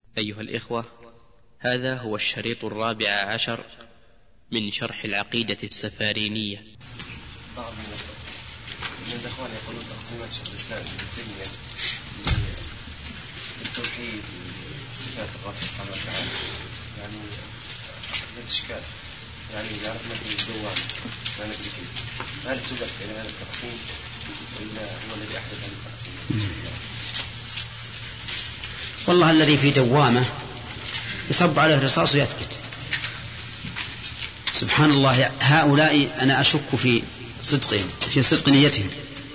أيها الإخوة، هذا هو الشريط 14 من شرح العقيدة السفارينية. بعض من الإخوان يقولون تقسيمات شيخ الإسلام ابن تيمية التوحيد صفات الرب سبحانه وتعالى، يعني هذا إشكال، يعني يعرفنا في الدوام ما ندري كيف هل سبق إلى هذا التقسيم ولا هو الذي أحدث هذا التقسيم؟ والله الذي في دوامه يصب عليه الرصاص ويثبت. سبحان الله، هؤلاء أنا أشك في صدقهم، في صدق نيتهم.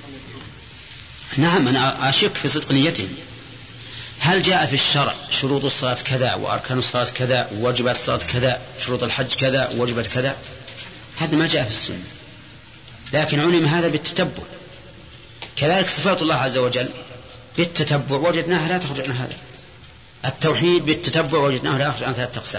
نعم، أنا أشك في صدق نيتهم. هل جاء في الشرع شروط الصلاة كذا وأركان الصلاة كذا وواجبات الصلاة كذا، شروط الحج كذا وواجبات كذا؟ هذا ما جاء في السنة، لكن علم هذا بالتتبع. كذلك صفات الله عز وجل بالتتبع وجدناها لا تخرج عن هذا. التوحيد بالتتبع وجدناه لا يخرج عن 3 أقسام.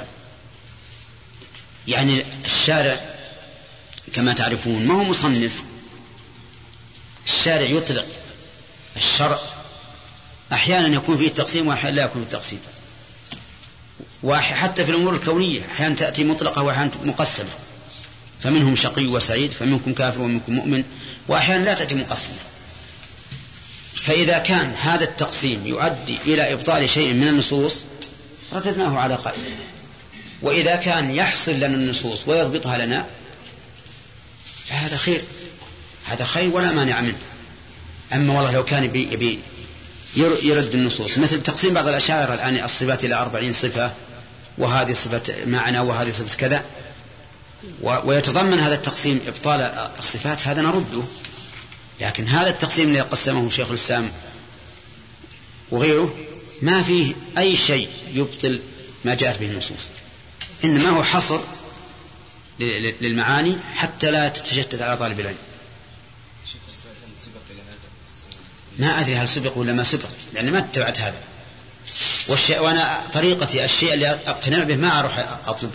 يعني الشارع كما تعرفون ما هو مصنف، الشارع يطلق الشرع، أحيانا يكون فيه التقسيم وأحيانا لا يكون فيه التقسيم، وحتى في الأمور الكونية أحيانا تأتي مطلقة وأحيانا مقسمة، فمنهم شقي وسعيد، فمنكم كافر ومنكم مؤمن، وأحيانا لا تأتي مقسمة. فإذا كان هذا التقسيم يؤدي إلى إبطال شيء من النصوص رددناه على قائله، وإذا كان يحصل لنا النصوص ويضبطها لنا فهذا خير، هذا خير ولا مانع منه. أما والله لو كان يرد النصوص، مثل تقسيم بعض الأشاعرة الآن الصفات إلى 40 صفة، وهذه صفة معنى وهذه صفة كذا، ويتضمن هذا التقسيم إبطال الصفات، هذا نرده. لكن هذا التقسيم الذي قسمه شيخ الإسلام وغيره ما فيه أي شيء يبطل ما جاءت به النصوص، إنما هو حصر للمعاني حتى لا تتشتت على طالب العلم. ما أدري هل سبق ولا ما سبق، لأن ما اتبعت هذا. وأنا طريقتي الشيء اللي أقتنع به ما أروح أطلب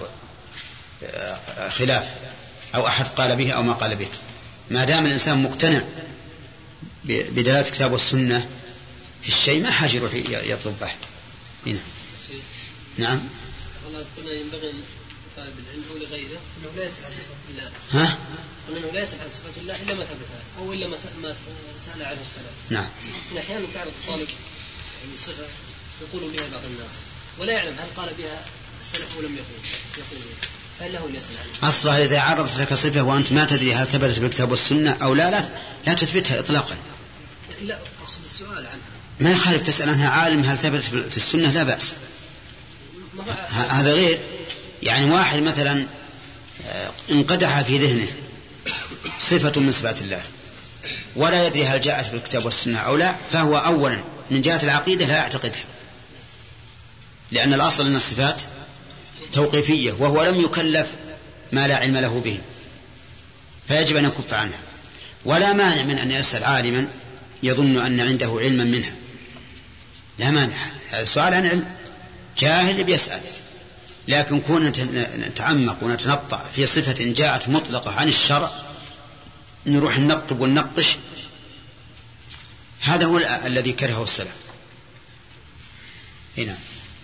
خلاف أو أحد قال به أو ما قال به، ما دام الإنسان مقتنع بدلالة الكتاب والسنة في الشيء ما حاجة يروح يطلب بحث. هنا نعم. والله كنا ينبغي طالب العلم أو لغيره أنه لا يسأل عن صفات الله. ها؟ أنه لا يسأل عن صفات الله إلا ما ثبتها أو إلا ما سأل عنه السلف. نعم. إن أحيانا تعرض الطالب يعني صفة يقول بها بعض الناس ولا يعلم هل قال بها السلف أو لم يقول هل له أن يسأل عنه. أصلا إذا عرضت لك صفة وأنت ما تدري هل ثبتت بالكتاب والسنة أو لا تثبتها إطلاقا. لا أقصد السؤال عنها. ما يخالف تسأل عنها عالم هل ثبتت في السنة، لا بأس. هذا غير، يعني واحد مثلا انقدح في ذهنه صفة من صفات الله ولا يدري هل جاءت في الكتاب والسنة أو لا، فهو أولا من جهة العقيدة لا يعتقدها، لأن الأصل أن الصفات توقيفية وهو لم يكلف ما لا علم له به، فيجب أن يكف عنها. ولا مانع من أن يسأل عالما يظن أن عنده علما منها، لا مانع، هذا سؤال عن علم، جاهل بيسأل. لكن كنا نتعمق ونتنطع في صفة جاءت مطلقة عن الشرع نروح ننقب وننقش، هذا هو الذي كرهه السلف. هنا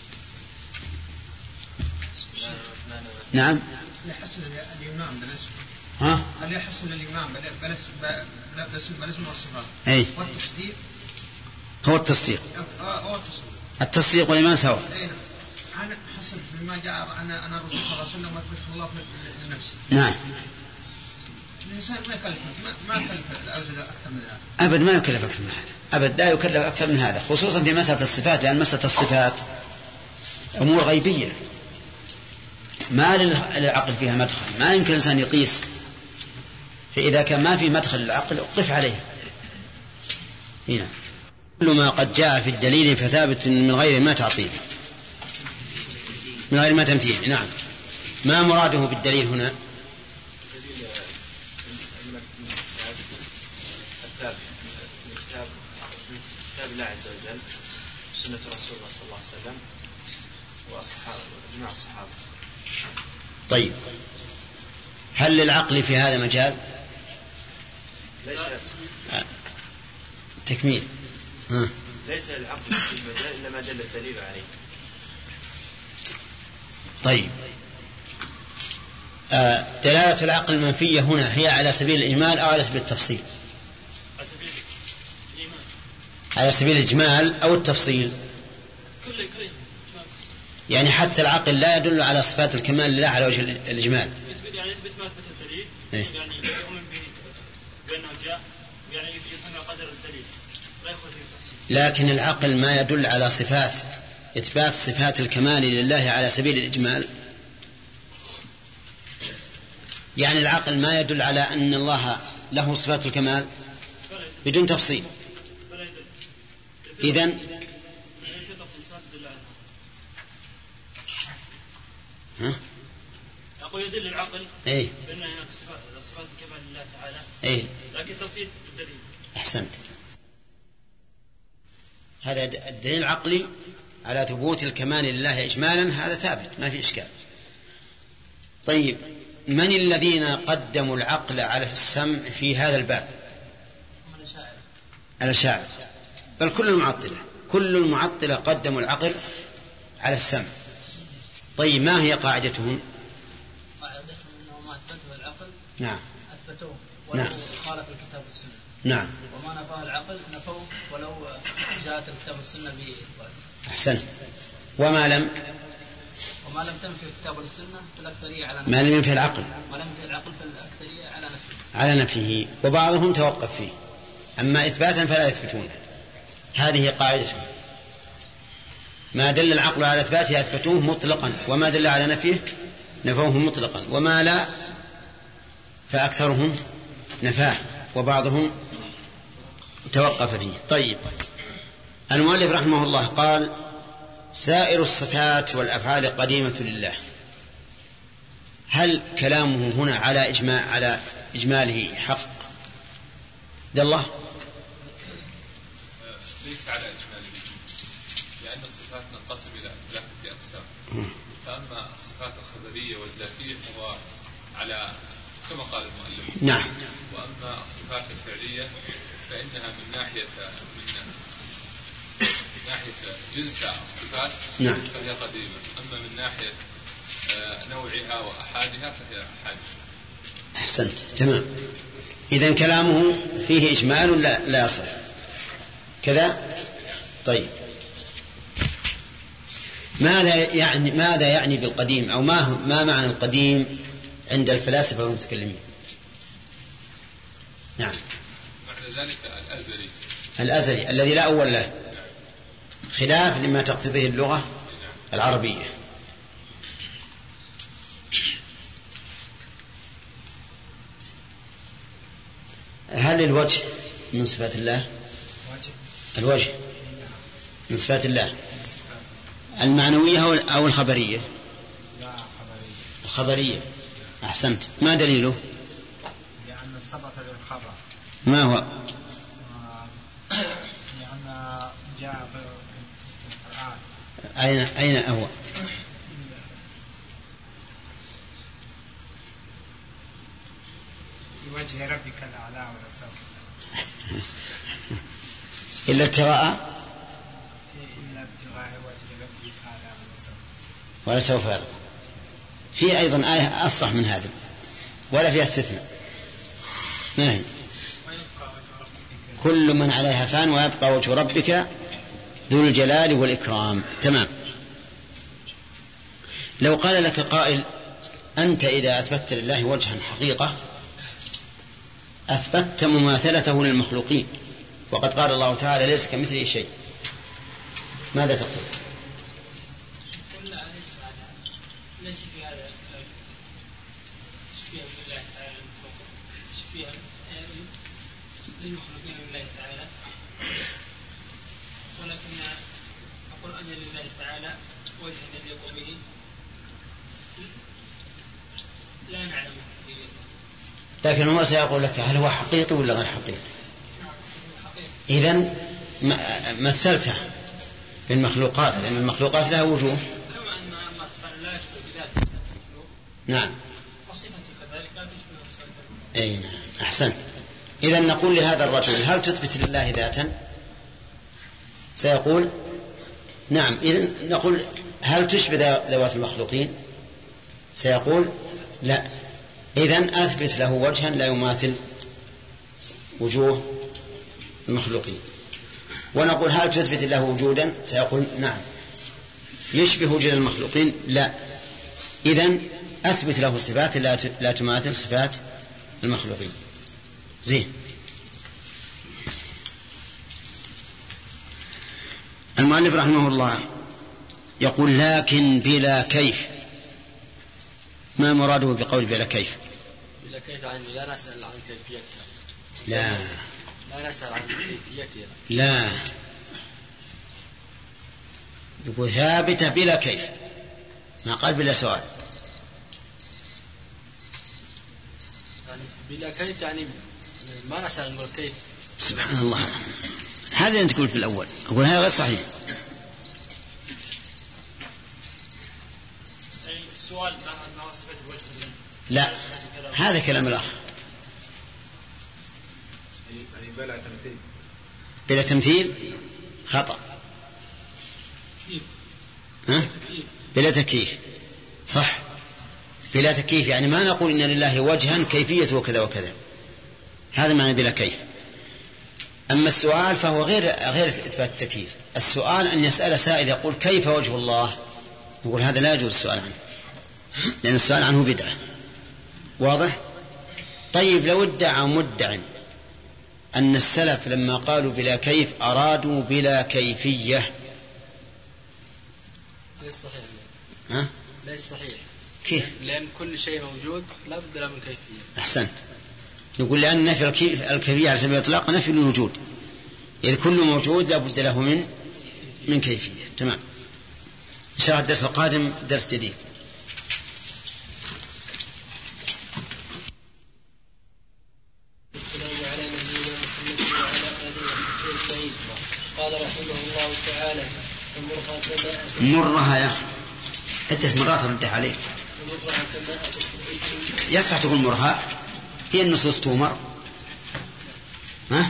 نعم. يحسن الإمام ها؟ هل يحسن الإمام بالاسم والصفات؟ أي. والتصديق هو التصديق. التصديق والإيمان سواء. أنا حسب فيما جاء أنا الرسول صلى الله عليه وسلم وأثبته الله لنفسي. نعم. الإنسان ما يكلف الأوزان أكثر من هذا. أبد ما يكلف أكثر من هذا، أبد لا يكلف أكثر من هذا، خصوصا في مسألة الصفات، لأن مسألة الصفات أمور غيبية ما للعقل فيها مدخل، ما يمكن الإنسان يقيس، فإذا كان ما في مدخل للعقل أقف عليه. هنا كل ما قد جاء في الدليل فثابت من غير ما تعطيل، من غير ما تمثيل. نعم. ما مراده بالدليل هنا؟ كتاب الله عز وجل، سنة رسول الله صلى الله عليه وسلم، والصحابة وإجماع الصحابة. طيب، هل للعقل في هذا مجال؟ ليس تكميل. ليس للعقل في مجال إلا ما دل الدليل عليه. طيب، دلالة العقل المنفية هنا هي على سبيل الإجمال أو على سبيل التفصيل؟ على سبيل الإجمال أو التفصيل. يعني حتى العقل لا يدل على صفات الكمال لله على وجه الإجمال. يعني يثبت ما أثبت الدليل، يعني يؤمن به بأنه جاء، يعني يفهم قدر الدليل لا يأخذ فيه التفصيل. لكن العقل ما يدل على صفات، إثبات صفات الكمال لله على سبيل الإجمال. يعني العقل ما يدل على أن الله له صفات الكمال بدون تفصيل. إذن أقول يدل العقل بأن هناك صفات الكمال لله تعالى، لكن تفصيل الدليل. أحسنت. هذا الدليل العقلي على ثبوت الكمال لله إجمالا، هذا ثابت ما في إشكال. طيب، من الذين قدموا العقل على السمع في هذا الباب؟ الأشاعرة، بل كل المعطلة قدموا العقل على السمع. طيب، ما هي قاعدتهم؟ قاعدتهم أنه ما أثبته العقل نعم أثبتوه ولو خالف الكتاب والسنة. نعم. وما نفاه العقل نفوه ولو جاءت الكتاب والسنة بإثباته. أحسنت. وما لم تنفي الكتاب والسنة فالأكثرية على نفيه. ما لم ينفي العقل فالأكثرية على نفيه، وبعضهم توقف فيه، أما إثباتا فلا يثبتونه. هذه قاعدتهم، ما دل العقل على إثباته أثبتوه مطلقا، وما دل على نفيه نفوه مطلقا، وما لا فأكثرهم نفاه وبعضهم توقف فيه. طيب، المؤلف رحمه الله قال: سائر الصفات والأفعال قديمة لله. هل كلامه هنا على إجماله حق لله؟ ليس على إجماله، لأن الصفات تنقسم إلى ثلاثة أقسام. فأما الصفات الخبرية والذاتية فهو على كما قال المؤلف. نعم. وأما الصفات الفعلية فإنها من ناحية جنس الصفات نعم فهي قديمة، أما من ناحية نوعها وأحادها فهي أحاديث. أحسنت، تمام. إذن كلامه فيه إجمال لا يصح كذا. طيب، ماذا يعني بالقديم، أو ما معنى القديم عند الفلاسفة والمتكلمين؟ نعم. معنى ذلك الأزلي الذي لا أول له، خلاف لما تقتضيه اللغة العربية. هل الوجه من صفات الله؟ الوجه من صفات الله المعنوية أو الخبرية؟ الخبرية. أحسنت. ما دليله؟ لأن ثبت للخبر. ما هو؟ لأن جاء في القرآن. أين هو؟ بوجه ربك الأعلى والسوف. إلا ابتغاء وجه ربك الأعلى والسوف. ولسوف يرضى. في أيضا آية أصح من هذا ولا فيها استثناء. ما هي؟ كل من عليها فان ويبقى وجه ربك ذو الجلال والإكرام. تمام. لو قال لك قائل: أنت إذا أثبتت لله وجها حقيقة أثبتت مماثلته للمخلوقين، وقد قال الله تعالى: ليس كمثله شيء، ماذا تقول؟ ليس في هذا تشبيه بالله تعالى، تشبيه للمخلوقين بالله تعالى، ولكن أقول أن لله تعالى وجها يليق به لا نعلم حقيقته. لكن هو سيقول لك: هل هو حقيقي ولا غير حقيقي؟ إذن مثلته بالمخلوقات، لأن المخلوقات لها وجوه. كما أن ما لا يشبه بذاته. نعم. وصفته كذلك لا تشبه صفته. أي نعم. أحسنت. إذن نقول لهذا الرجل: هل تثبت لله ذاتا؟ سيقول: نعم. إذن نقول: هل تشبه ذوات المخلوقين؟ سيقول لا، إذن أثبت له وجها لا يماثل وجوه المخلوقين. ونقول هل تثبت له وجودا؟ سيقول نعم. يشبه وجود المخلوقين؟ لا. إذن أثبت له صفات لا تماثل صفات المخلوقين. زين. المؤلف رحمه الله يقول لكن بلا كيف. ما مراده بقول بلا كيف؟ بلا كيف يعني لا نسأل عن كيفيتها. لا نسأل عن كيفيتها. لا، يقول ثابتة بلا كيف، ما قال بلا سؤال. يعني بلا كيف يعني ما نسأل نقول كيف. سبحان الله، هذا أنت قلت في الأول. أقول هذا غير صحيح. السؤال مع صفة الوجه. لا، هذا كلام الآخر. بلا تمثيل خطأ. بلا تكييف صح. بلا تكييف يعني ما نقول إن لله وجها كيفية وكذا وكذا، هذا معنى بلا كيف. أما السؤال فهو غير إثبات التكييف. السؤال أن يسأل سائل يقول كيف وجه الله، نقول هذا لا يجوز السؤال عنه، لأن السؤال عنه بدعة. واضح؟ طيب لو ادعى مدع أن السلف لما قالوا بلا كيف أرادوا بلا كيفية، ليس صحيح. ها؟ ليس صحيح. كيف؟ لأن كل شيء موجود لا بد له من كيفية. أحسنت. نقول لأن نفي الكيفية على سبيل الإطلاق نفي الوجود، إذ كل موجود لا بد له من كيفية. تمام. إن شاء الله الدرس القادم درس جديد. السلام على نبينا محمد وعلى آله وصحبه أجمعين. قال رحمه الله تعالى مرها يا أخي عدة مرات ردها عليك. يصح تقول مرها، هي النصوص تؤمر. ها؟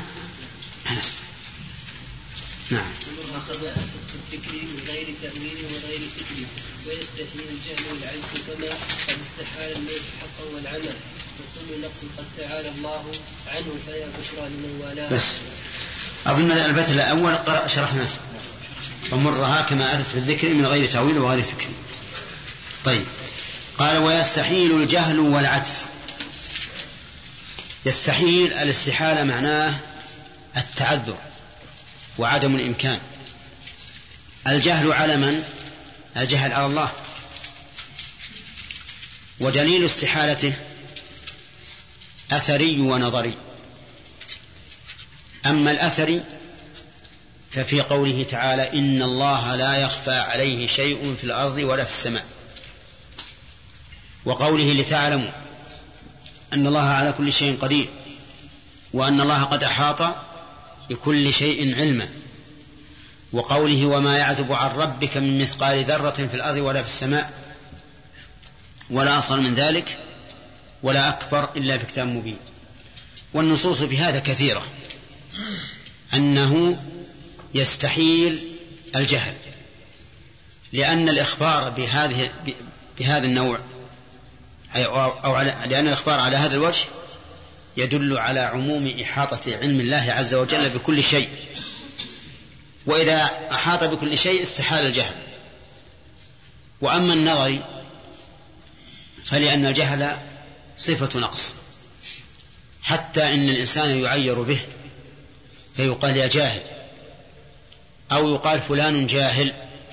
نعم. مرها كما أتت في الذكر من غير تأويل وغير فكر، ويستحيل الجهل والعجز كما قد استحال الموت حقا والعمى، وكل نقص قد تعالى الله عنه فيا بشرى لمن والاه. بس أظن البيت الأول شرحناه. ومرها كما أتت في الذكر من غير تأويل وغير فكر. طيب، قال ويستحيل الجهل والعجز. يستحيل الاستحالة معناه التعذر وعدم الإمكان. الجهل على من؟ الجهل على الله. ودليل استحالته أثري ونظري. أما الأثري ففي قوله تعالى إن الله لا يخفى عليه شيء في الأرض ولا في السماء، وقوله لتعلموا أن الله على كل شيء قدير وأن الله قد أحاط بكل شيء علما، وقوله وما يعزب عن ربك من مثقال ذرة في الأرض ولا في السماء ولا أصغر من ذلك ولا أكبر إلا في كتاب مبين. والنصوص في هذا كثيرة، أنه يستحيل الجهل، لأن الإخبار بهذا النوع أو لأن الإخبار على هذا الوجه يدل على عموم إحاطة علم الله عز وجل بكل شيء، وإذا أحاط بكل شيء استحال الجهل. وأما النظر فلأن الجهل صفة نقص، حتى إن الإنسان يعير به فيقال يا جاهل، أو يقال فلان جاهل.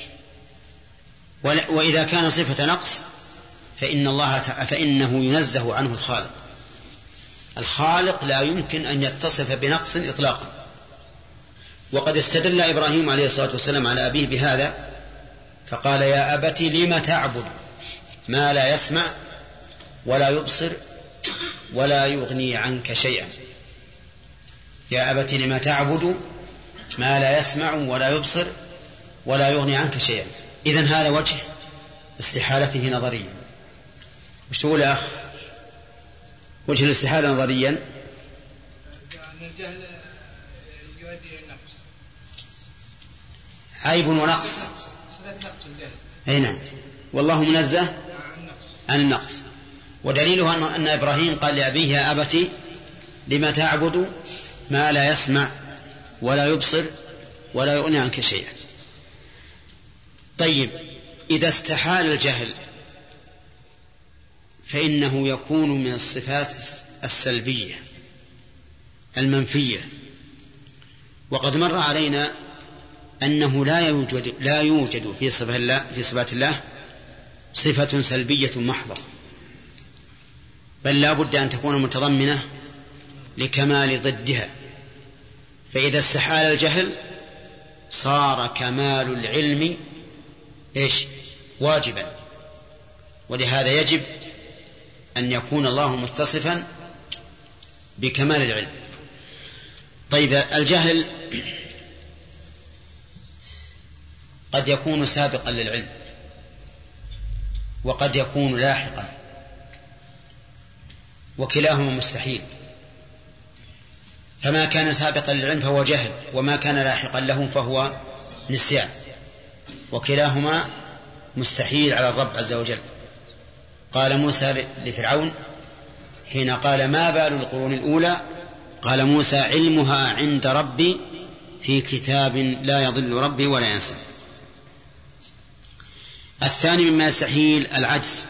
وإذا كان صفة نقص فإنه ينزه عنه الخالق. الخالق لا يمكن أن يتصف بنقص إطلاقا. وقد استدل إبراهيم عليه الصلاة والسلام على أبيه بهذا فقال يا أبت لم تعبد ما لا يسمع ولا يبصر ولا يغني عنك شيئا. يا أبت لم تعبد ما لا يسمع ولا يبصر ولا يغني عنك شيئا. إذن هذا وجه استحالته نظريا. وش تقول يا أخ؟ وجه الاستحالة نظريا يعني الجهل يؤدي إلى النقص، عيب ونقص. صفة نقص الجهل. أي نعم، والله منزه عن النقص. ودليله أن إبراهيم قال لأبيه يا أبت لما تعبد ما لا يسمع ولا يبصر ولا يغني عنك شيئا. طيب إذا استحال الجهل فإنه يكون من الصفات السلبية المنفية. وقد مر علينا أنه لا يوجد في صفات الله صفة سلبية محضة، بل لا بد أن تكون متضمنة لكمال ضدها. فإذا استحال الجهل صار كمال العلم واجبا، ولهذا يجب أن يكون الله متصفا بكمال العلم. طيب الجهل قد يكون سابقا للعلم وقد يكون لاحقا، وكلاهما مستحيل. فما كان سابقا للعلم فهو جهل، وما كان لاحقا له فهو نسيان، وكلاهما مستحيل على الرب عز وجل. قال موسى لفرعون حين قال ما بال القرون الأولى قال موسى علمها عند ربي في كتاب لا يضل ربي ولا ينسى. الثاني مما يستحيل العجز،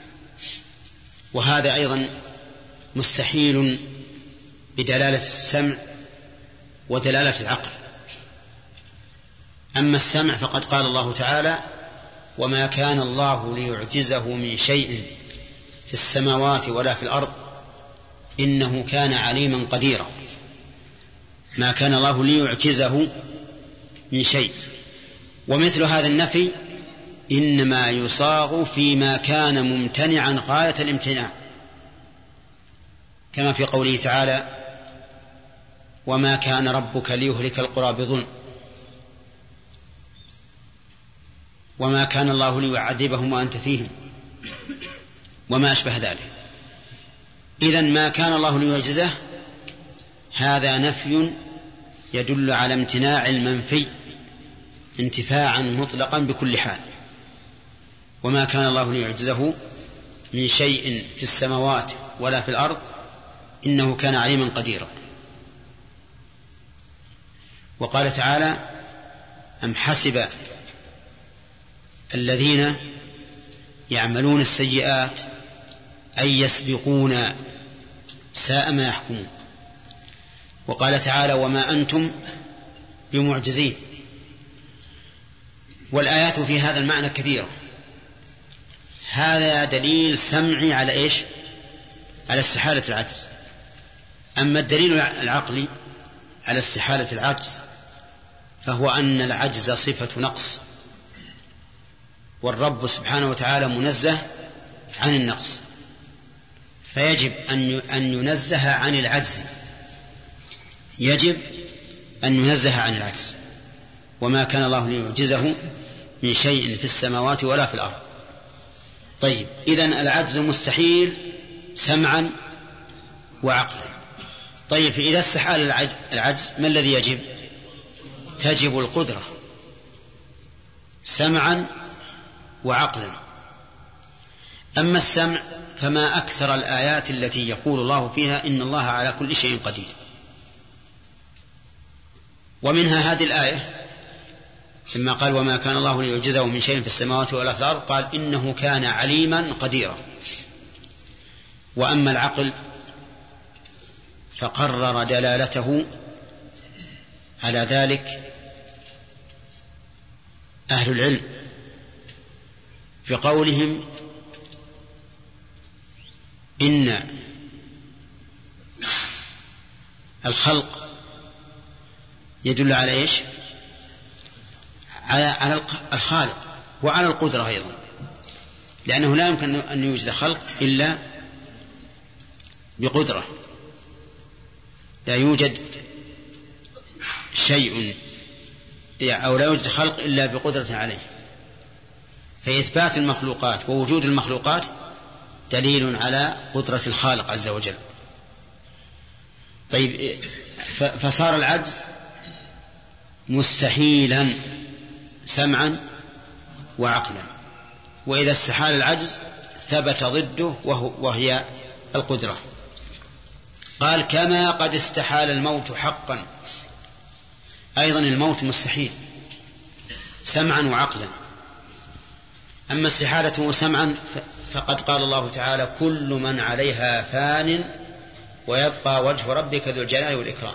وهذا أيضا مستحيل بدلالة السمع ودلالة العقل. أما السمع فقد قال الله تعالى وما كان الله ليعجزه من شيء في السماوات ولا في الأرض إنه كان عليما قديرا. ما كان الله ليعجزه من شيء. ومثل هذا النفي إنما يصاغ فيما كان ممتنعا غاية الامتناع، كما في قوله تعالى وما كان ربك ليهلك القرى بظلم وما كان الله ليعذبهم وأنت فيهم وما أشبه ذلك. إذن ما كان الله ليعجزه هذا نفي يدل على امتناع المنفي انتفاعا مطلقا بكل حال. وما كان الله ليعجزه من شيء في السماوات ولا في الأرض إنه كان عليما قديرا. وقال تعالى أم حسب الذين يعملون السيئات أن يسبقونا ساء ما يحكمون. وقال تعالى وما أنتم بمعجزين. والآيات في هذا المعنى كثيرة. هذا دليل سمعي على على استحالة العجز. أما الدليل العقلي على استحالة العجز فهو أن العجز صفة نقص، والرب سبحانه وتعالى منزه عن النقص، فيجب أن ينزه عن العجز، يجب أن ينزه عن العجز. وما كان الله ليعجزه من شيء في السماوات ولا في الأرض. طيب إذن العجز مستحيل سمعا وعقلا. طيب فإذا استحال العجز ما الذي يجب؟ تجب القدرة سمعا وعقلا. أما السمع فما أكثر الآيات التي يقول الله فيها إن الله على كل شيء قدير. ومنها هذه الآية لما قال وما كان الله ليعجزه من شيء في السماوات ولا في الأرض قال إنه كان عليما قديرا. وأما العقل فقرر دلالته على ذلك أهل العلم بقولهم إن الخلق يدل على على الخالق وعلى القدرة أيضا، لأنه لا يمكن أن يوجد خلق إلا بقدرة. لا يوجد شيء أو لا يوجد خلق إلا بقدرة عليه. فإثبات المخلوقات ووجود المخلوقات دليل على قدرة الخالق عز وجل. طيب فصار العجز مستحيلا سمعا وعقلا. وإذا استحال العجز ثبت ضده وهي القدرة. قال كما قد استحال الموت حقا، أيضا الموت مستحيل سمعا وعقلا. أما استحالته سمعا فقد قال الله تعالى كل من عليها فان ويبقى وجه ربك ذو الجلال والإكرام.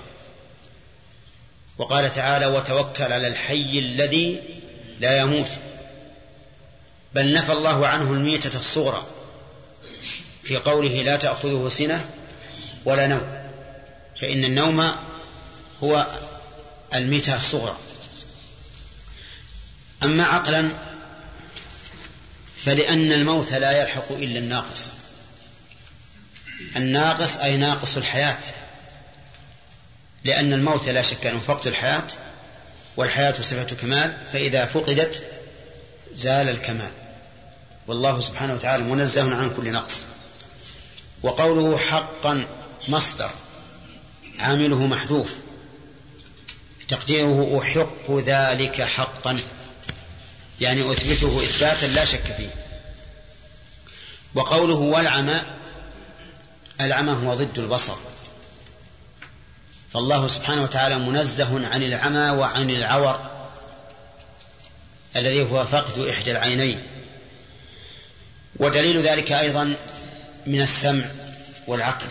وقال تعالى وتوكل على الحي الذي لا يموت، بل نفى الله عنه الميتة الصغرى في قوله لا تأخذه سنة ولا نوم، فإن النوم هو الميتة الصغرى. أما عقلا فلأن الموت لا يلحق إلا الناقص، الناقص أي ناقص الحياة، لأن الموت لا شك أنه فقد الحياة، والحياة صفة كمال، فإذا فقدت زال الكمال، والله سبحانه وتعالى منزه عن كل نقص. وقوله حقا مصدر عامله محذوف تقديره أحق ذلك حقا، يعني أثبته إثباتا لا شك فيه. وقوله والعمى، العمى هو ضد البصر، فالله سبحانه وتعالى منزه عن العمى وعن العور الذي هو فقد إحدى العينين. ودليل ذلك أيضا من السمع والعقل.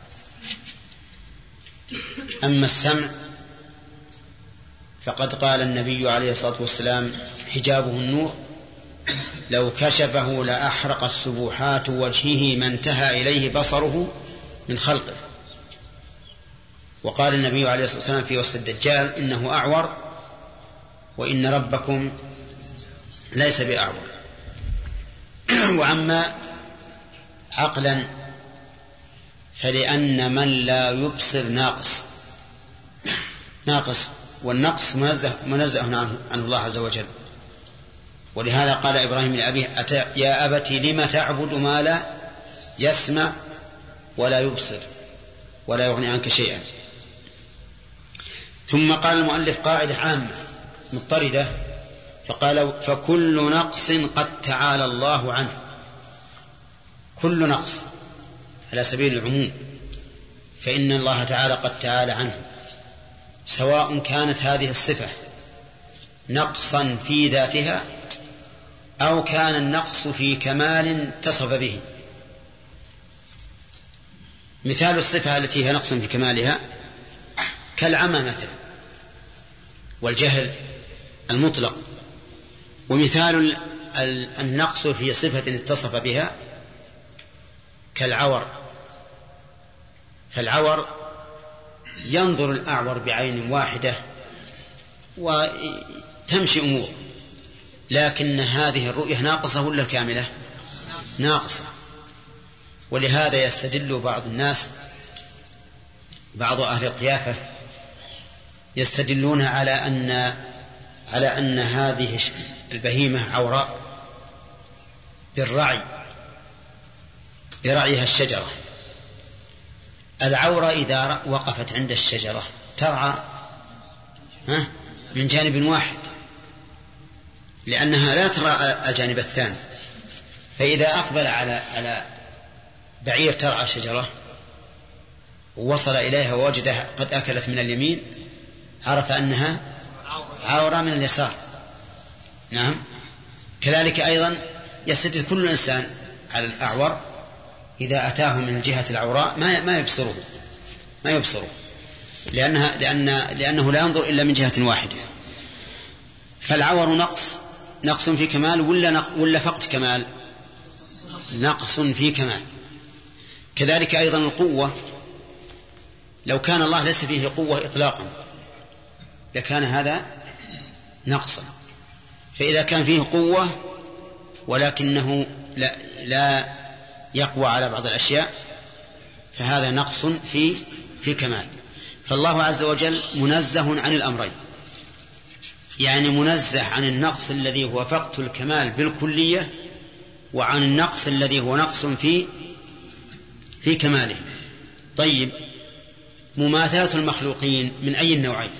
أما السمع فقد قال النبي عليه الصلاة والسلام حجابه النور، لو كشفه لأحرقت سبحات وجهه ما انتهى إليه بصره من خلقه. وقال النبي عليه الصلاة والسلام في وصف الدجال إنه أعور وإن ربكم ليس بأعور. وعما عقلا فلأن من لا يبصر ناقص، والنقص منزه عنه الله عز وجل. ولهذا قال إبراهيم لأبيه يا أبتي لم تعبد ما لا يسمع ولا يبصر ولا يغني عنك شيئا. ثم قال المؤلف قاعدة عامة مضطردة فقال فكل نقص قد تعالى الله عنه، كل نقص على سبيل العموم، فإن الله تعالى قد تعالى عنه، سواء كانت هذه الصفة نقصا في ذاتها أو كان النقص في كمال اتصف به. مثال الصفة التي هي نقص في كمالها كالعمى مثلا والجهل المطلق. ومثال النقص في صفة اتصف بها كالعور، فالعور ينظر الأعور بعين واحدة وتمشي أمور، لكن هذه الرؤية ناقصة ولا كاملة؟ ناقصة. ولهذا يستدل بعض الناس، بعض أهل القيافة يستدلون على أن هذه البهيمة عوراء برعيها الشجرة. العورة إذا وقفت عند الشجرة ترعى من جانب واحد، لأنها لا ترى الجانب الثاني. فإذا أقبل على بعير ترعى شجرة ووصل إليها ووجدها قد أكلت من اليمين عرف أنها عورة من اليسار. نعم. كذلك أيضا يستدل كل إنسان على الأعور إذا أتاه من جهة العوراء ما يبصره لأنه لا ينظر إلا من جهة واحدة. فالعور نقص في كمال ولا فقد كمال؟ نقص في كمال. كذلك أيضا القوة، لو كان الله ليس فيه قوة إطلاقا لكان هذا نقصا، فإذا كان فيه قوة ولكنه لا يقوى على بعض الأشياء فهذا نقص في كمال. فالله عز وجل منزه عن الأمرين، يعني منزه عن النقص الذي هو فقد الكمال بالكلية وعن النقص الذي هو نقص في كماله. طيب، مماثلة المخلوقين من أي النوعين؟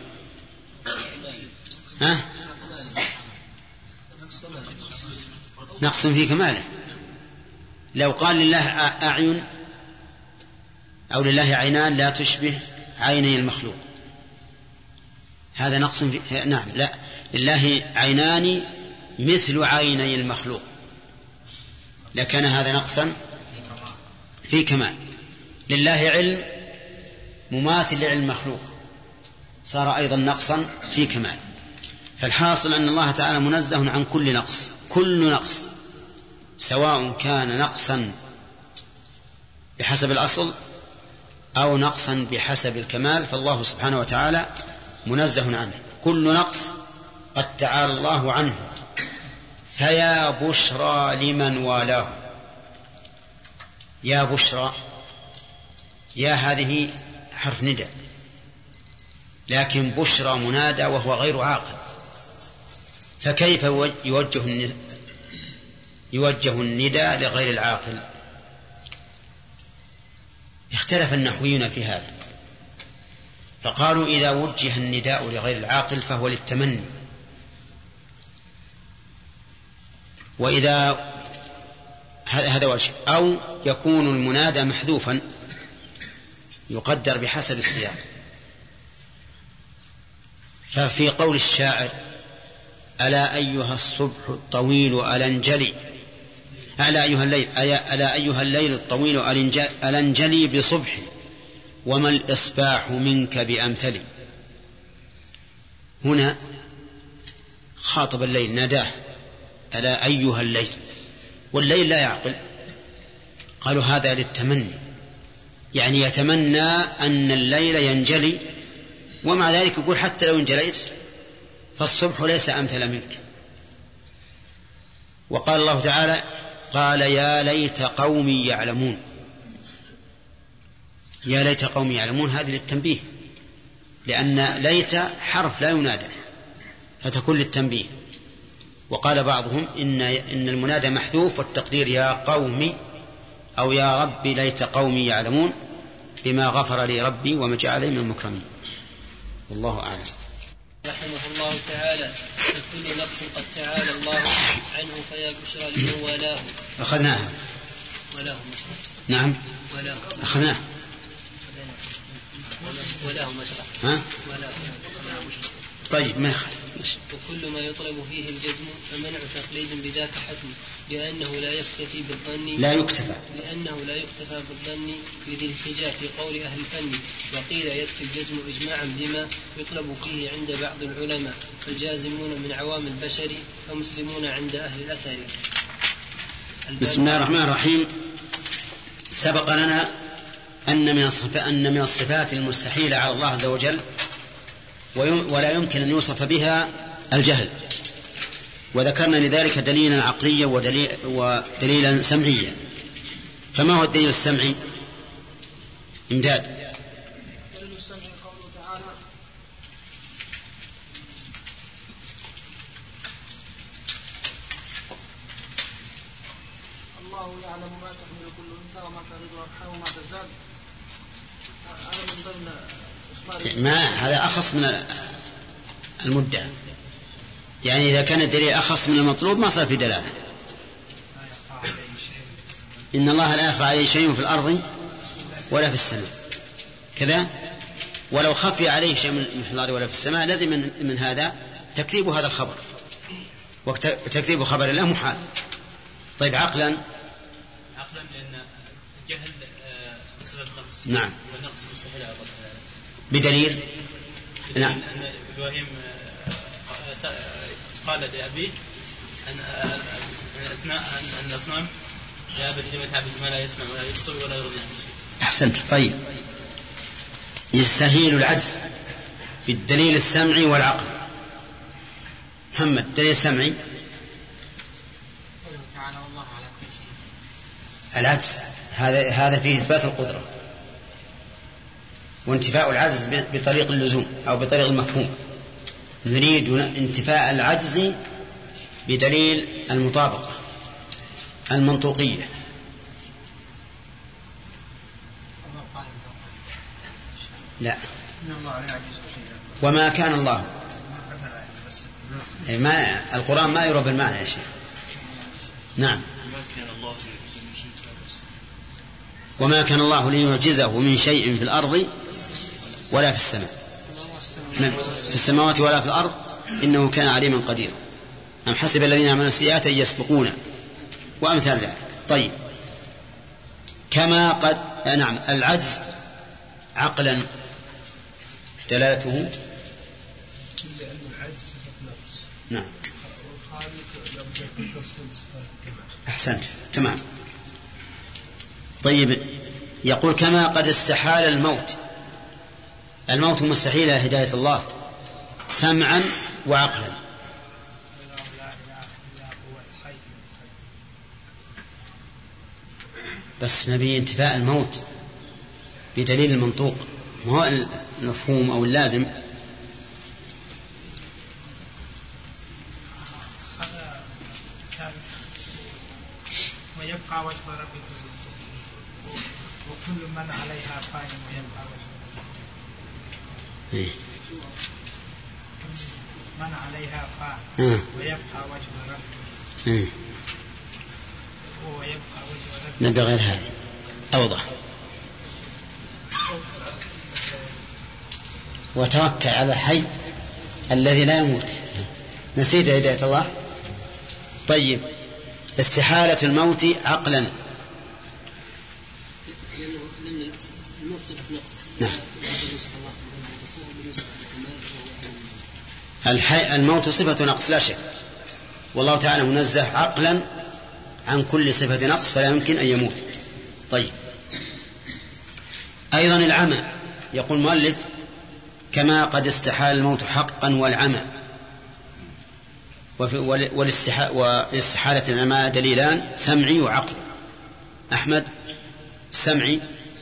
نقص في كماله، لو قال لله أعين أو لله عينان لا تشبه عيني المخلوق، هذا نقص نعم، لا، لله عينان مثل عيني المخلوق، لكان هذا نقصا في كمال. لله علم مماثل لعلم المخلوق، صار أيضا نقصا في كمال. فالحاصل أن الله تعالى منزه عن كل نقص، كل نقص سواء كان نقصا بحسب الأصل أو نقصا بحسب الكمال، فالله سبحانه وتعالى منزه عنه. كل نقص قد تعالى الله عنه، فيا بشرى لمن والاه. يا بشرى، يا هذه حرف نداء، لكن بشرى منادى وهو غير عاقل، فكيف يوجه النداء لغير العاقل؟ اختلف النحويون في هذا، فقالوا إذا وجه النداء لغير العاقل فهو للتمني، وإذا هذا وجه، أو يكون المنادى محذوفا يقدر بحسب السياق. ففي قول الشاعر ألا أيها الصبح الطويل ألنجلي، ألا أيها الليل، ألا أيها الليل الطويل ألنجلي بصبح، وما الإصباح منك بأمثلي. هنا خاطب الليل، ناداه ألا أيها الليل، والليل لا يعقل، قالوا هذا للتمني، يعني يتمنى أن الليل ينجلي، ومع ذلك يقول حتى لو انجليت فالصبح ليس أمثل منك. وقال الله تعالى قال يا ليت قومي يعلمون، يا ليت قومي يعلمون، هذه للتنبيه، لأن ليت حرف لا ينادى فتكون للتنبيه. وقال بعضهم إن المنادى محذوف والتقدير يا قومي أو يا ربي ليت قومي يعلمون بما غفر لي ربي وما جعلني من المكرمين. والله أعلم. رحمه الله تعالى كل نقص قد تعالى الله عنه فيا بشرى لمن والاه. أخذناها ولاه نعم ولاه أخذناه ولاه مشرع ها ولاه. طيب ما وكل ما يطلب فيه الجزم فمنع تقليد بذاك حتم، لأنه لا يكتفى بالظن بذي الحجة في قول أهل الفن. وقيل يكفي الجزم إجماعا بما يطلب فيه عند بعض العلماء، فالجازمون من عوام البشر ومسلمون عند أهل الأثر. بسم الله الرحمن الرحيم. سبق لنا أن من الصفات المستحيلة على الله عز وجل ولا يمكن أن يوصف بها الجهل، وذكرنا لذلك دليلا عقليا ودليلا سمعيا. فما هو الدليل السمعي؟ إمداد. الدليل السمعي قوله تعالى الله يعلم ما تحمل كل أنثى وما تغيض الأرحام وما تزداد. هذا من ضمن هذا أخص من المدعى، يعني إذا كان الدليل أخص من المطلوب ما صار في دلالة. إن الله لا يخفى عليه شيء في الأرض ولا في السماء كذا، ولو خفي عليه شيء من في الأرض ولا في السماء لازم من هذا تكذيب هذا الخبر، وتكذيب خبر الله محال. طيب عقلا لأن الجهل صفة النقص، نعم، والنقص مستحيل على الله بدليل نعم. أن إبراهيم قال لأبيه أن الأصنام يا أبت لم تعبد ما لا يسمع ولا يبصر ولا يغني عنك شيئا. أحسنت. طيب يستهيل العجز في الدليل السمعي والعقل. محمد الدليل السمعي العجز، هذا فيه إثبات القدرة وانتفاء العجز بطريق اللزوم أو بطريق المفهوم. نريد انتفاء العجز بدليل المطابقة المنطوقية. لا، وما كان الله، ما القرآن ما يرى بالمعنى يا شيخ. نعم وما كان الله ليعجزه من شيء في الأرض ولا في السماء، في السماوات ولا في الأرض إنه كان عليما قديرا. أم حسب الذين يعملون السيئات أن يسبقونا وأمثال ذلك. طيب، كما قد نعم، العجز عقلا دلالته لأن العجز صفة نقص. نعم، والخالق لم يكن تصف صفات الكمال. أحسنت، تمام. طيب، يقول كما قد استحال الموت. الموت مستحيل إلى هداية الله سمعا وعقلا. بس نبي انتفاء الموت بدليل المنطوق، ما هو المفهوم أو اللازم. هذا كان ويبقى وجه ربك وكل من عليها فان ويبقى وجه من عليها فان ويبقى وجه ربك ويبقى وجه ربك. نبي غير هذه أوضح. وتوكل على الحي الذي لا يموت. نسيت هداية الله. طيب، استحالة الموت عقلا. لأن الموت صفة نقص. نعم. الموت صفة نقص لا شك، والله تعالى منزه عقلا عن كل صفة نقص فلا يمكن أن يموت. طيب، أيضا العمى. يقول المؤلف كما قد استحال الموت حقا والعمى. والاستحالة العمى دليلان، سمعي وعقلي. أحمد، سمعي.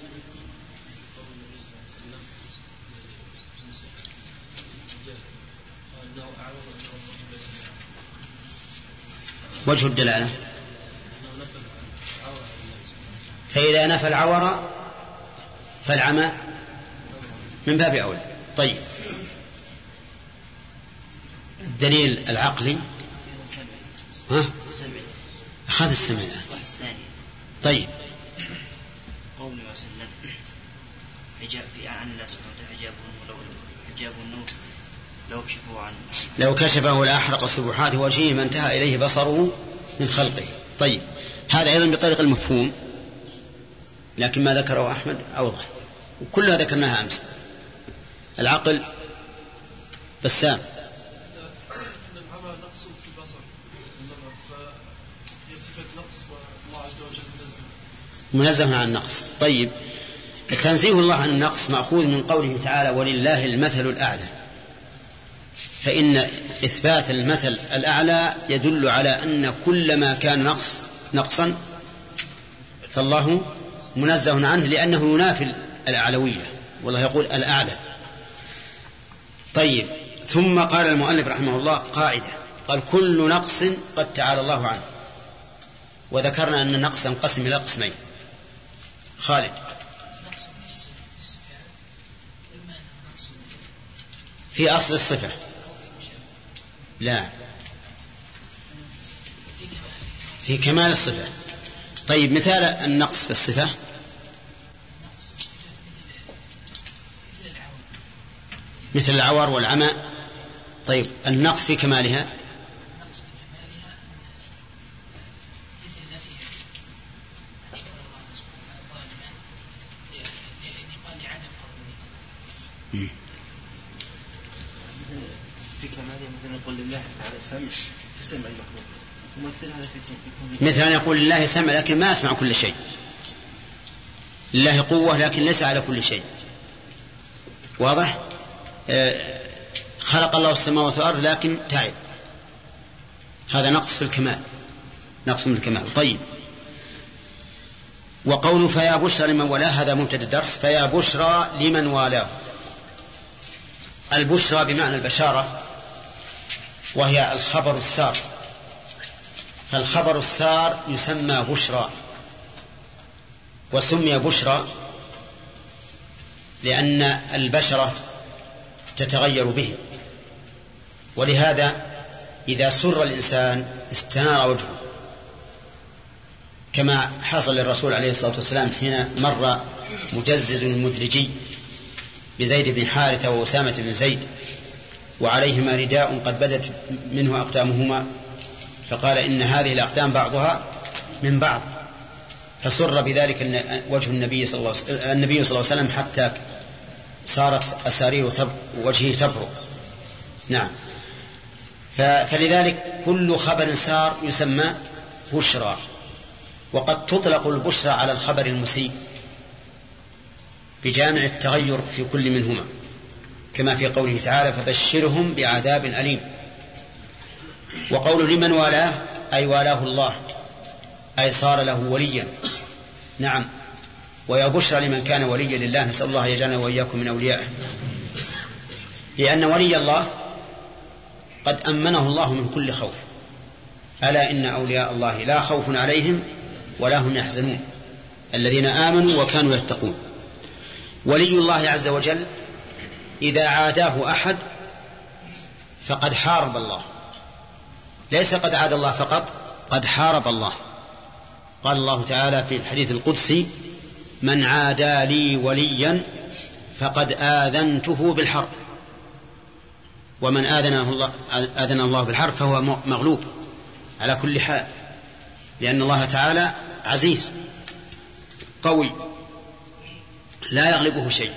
وجه الدلالة فإذا نفى العور فالعمى من باب أولى. طيب، الدليل العقلي أخذ السمع الآن. طيب، قوله وسلم حجاب في عن الله سبحانه وتعالى حجاب النور لو كشفه لأحرق السبحات وجهه ما انتهى إليه بصره من خلقه. طيب، هذا أيضا بطريق المفهوم، لكن ما ذكره أحمد أوضح، وكلها ذكرناها أمس. العقل بسام. هذا نقص في البصر، فهي صفة نقص والله عز وجل منزه عن النقص. طيب، تنزيه الله عن النقص مأخوذ من قوله تعالى ولله المثل الأعلى، فإن إثبات المثل الأعلى يدل على أن كل ما كان نقصا فالله منزه عنه، لأنه ينافي الأعلوية، والله يقول الأعلى. طيب، ثم قال المؤلف رحمه الله قاعدة، قال كل نقص قد تعالى الله عنه. وذكرنا أن النقص ينقسم إلى قسمين. خالد، في أصل الصفة لا، في كمال الصفة. طيب، مثال النقص في الصفة مثل العور والعمى. طيب، النقص في كمالها في كمالها مثل نقول لله تعالى سمع المخلوق، ومثل هذا في مثل أن يقول لله سمع لكن ما أسمع كل شيء، لله قوة لكن ليس على كل شيء. واضح؟ خلق الله السماوات والأرض لكن تعب، هذا نقص في الكمال، نقص من الكمال. طيب، وقول فيا بشرى لمن والاه، هذا مبتدأ الدرس. فيا بشرى لمن والاه، البشرى بمعنى البشارة، وهي الخبر السار، فالخبر السار يسمى بشرى. وسمي بشرى لأن البشرة تتغير به، ولهذا إذا سر الإنسان استنار وجهه، كما حصل للرسول عليه الصلاة والسلام حين مر مجزز المدرجي بزيد بن حارثة وأسامة بن زيد وعليهما رداء قد بدت منه أقدامهما، فقال إن هذه الأقدام بعضها من بعض، فسر بذلك وجه النبي صلى الله عليه وسلم حتى صارت أسارير وجهه تبرق. نعم. فلذلك كل خبر سار يسمى بشرى، وقد تطلق البشرى على الخبر المسيء بجامع التغير في كل منهما، كما في قوله تعالى فبشرهم بعذاب أليم. وقوله لمن والاه أي والاه الله، أي صار له وليا. نعم. ويا بشرى لمن كان وليا لله، نسأل الله يجعلنا وإياكم من أوليائه، لأن ولي الله قد أمنه الله من كل خوف. ألا إن أولياء الله لا خوف عليهم ولا هم يحزنون الذين آمنوا وكانوا يتقون. ولي الله عز وجل إذا عاداه أحد فقد حارب الله، ليس قد عاد الله فقط، قد حارب الله. قال الله تعالى في الحديث القدسي من عادى لي وليا فقد آذنته بالحرب، ومن آذن الله بالحرب فهو مغلوب على كل حال، لأن الله تعالى عزيز قوي لا يغلبه شيء.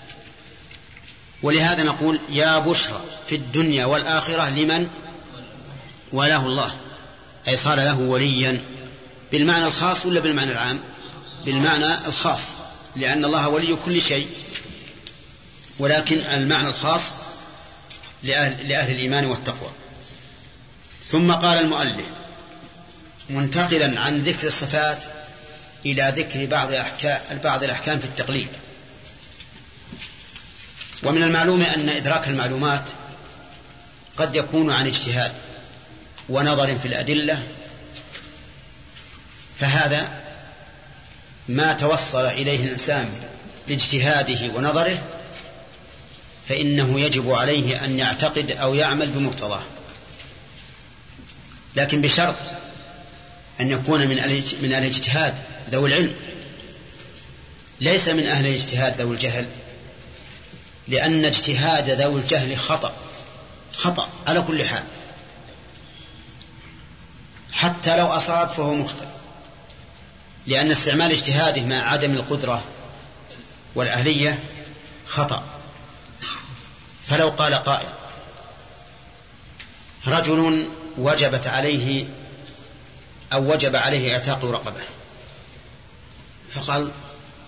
ولهذا نقول يا بشرى في الدنيا والآخرة لمن ولاه الله، أي صار له وليا بالمعنى الخاص ولا بالمعنى العام؟ بالمعنى الخاص، لأن الله ولي كل شيء، ولكن المعنى الخاص لأهل الإيمان والتقوى. ثم قال المؤلف منتقلا عن ذكر الصفات إلى ذكر بعض الأحكام في التقليد. ومن المعلوم أن إدراك المعلومات قد يكون عن اجتهاد ونظر في الأدلة، فهذا ما توصل إليه الإنسان باجتهاده ونظره فإنه يجب عليه أن يعتقد أو يعمل بمقتضاه، لكن بشرط أن يكون من الاجتهاد ذوي العلم، ليس من أهل الاجتهاد ذوي الجهل، لأن اجتهاد ذوي الجهل خطأ على كل حال، حتى لو أصاب فهو مخطئ، لأن استعمال اجتهاده مع عدم القدرة والأهلية خطأ. فلو قال قائل رجل وجب عليه اعتاق رقبة، فقال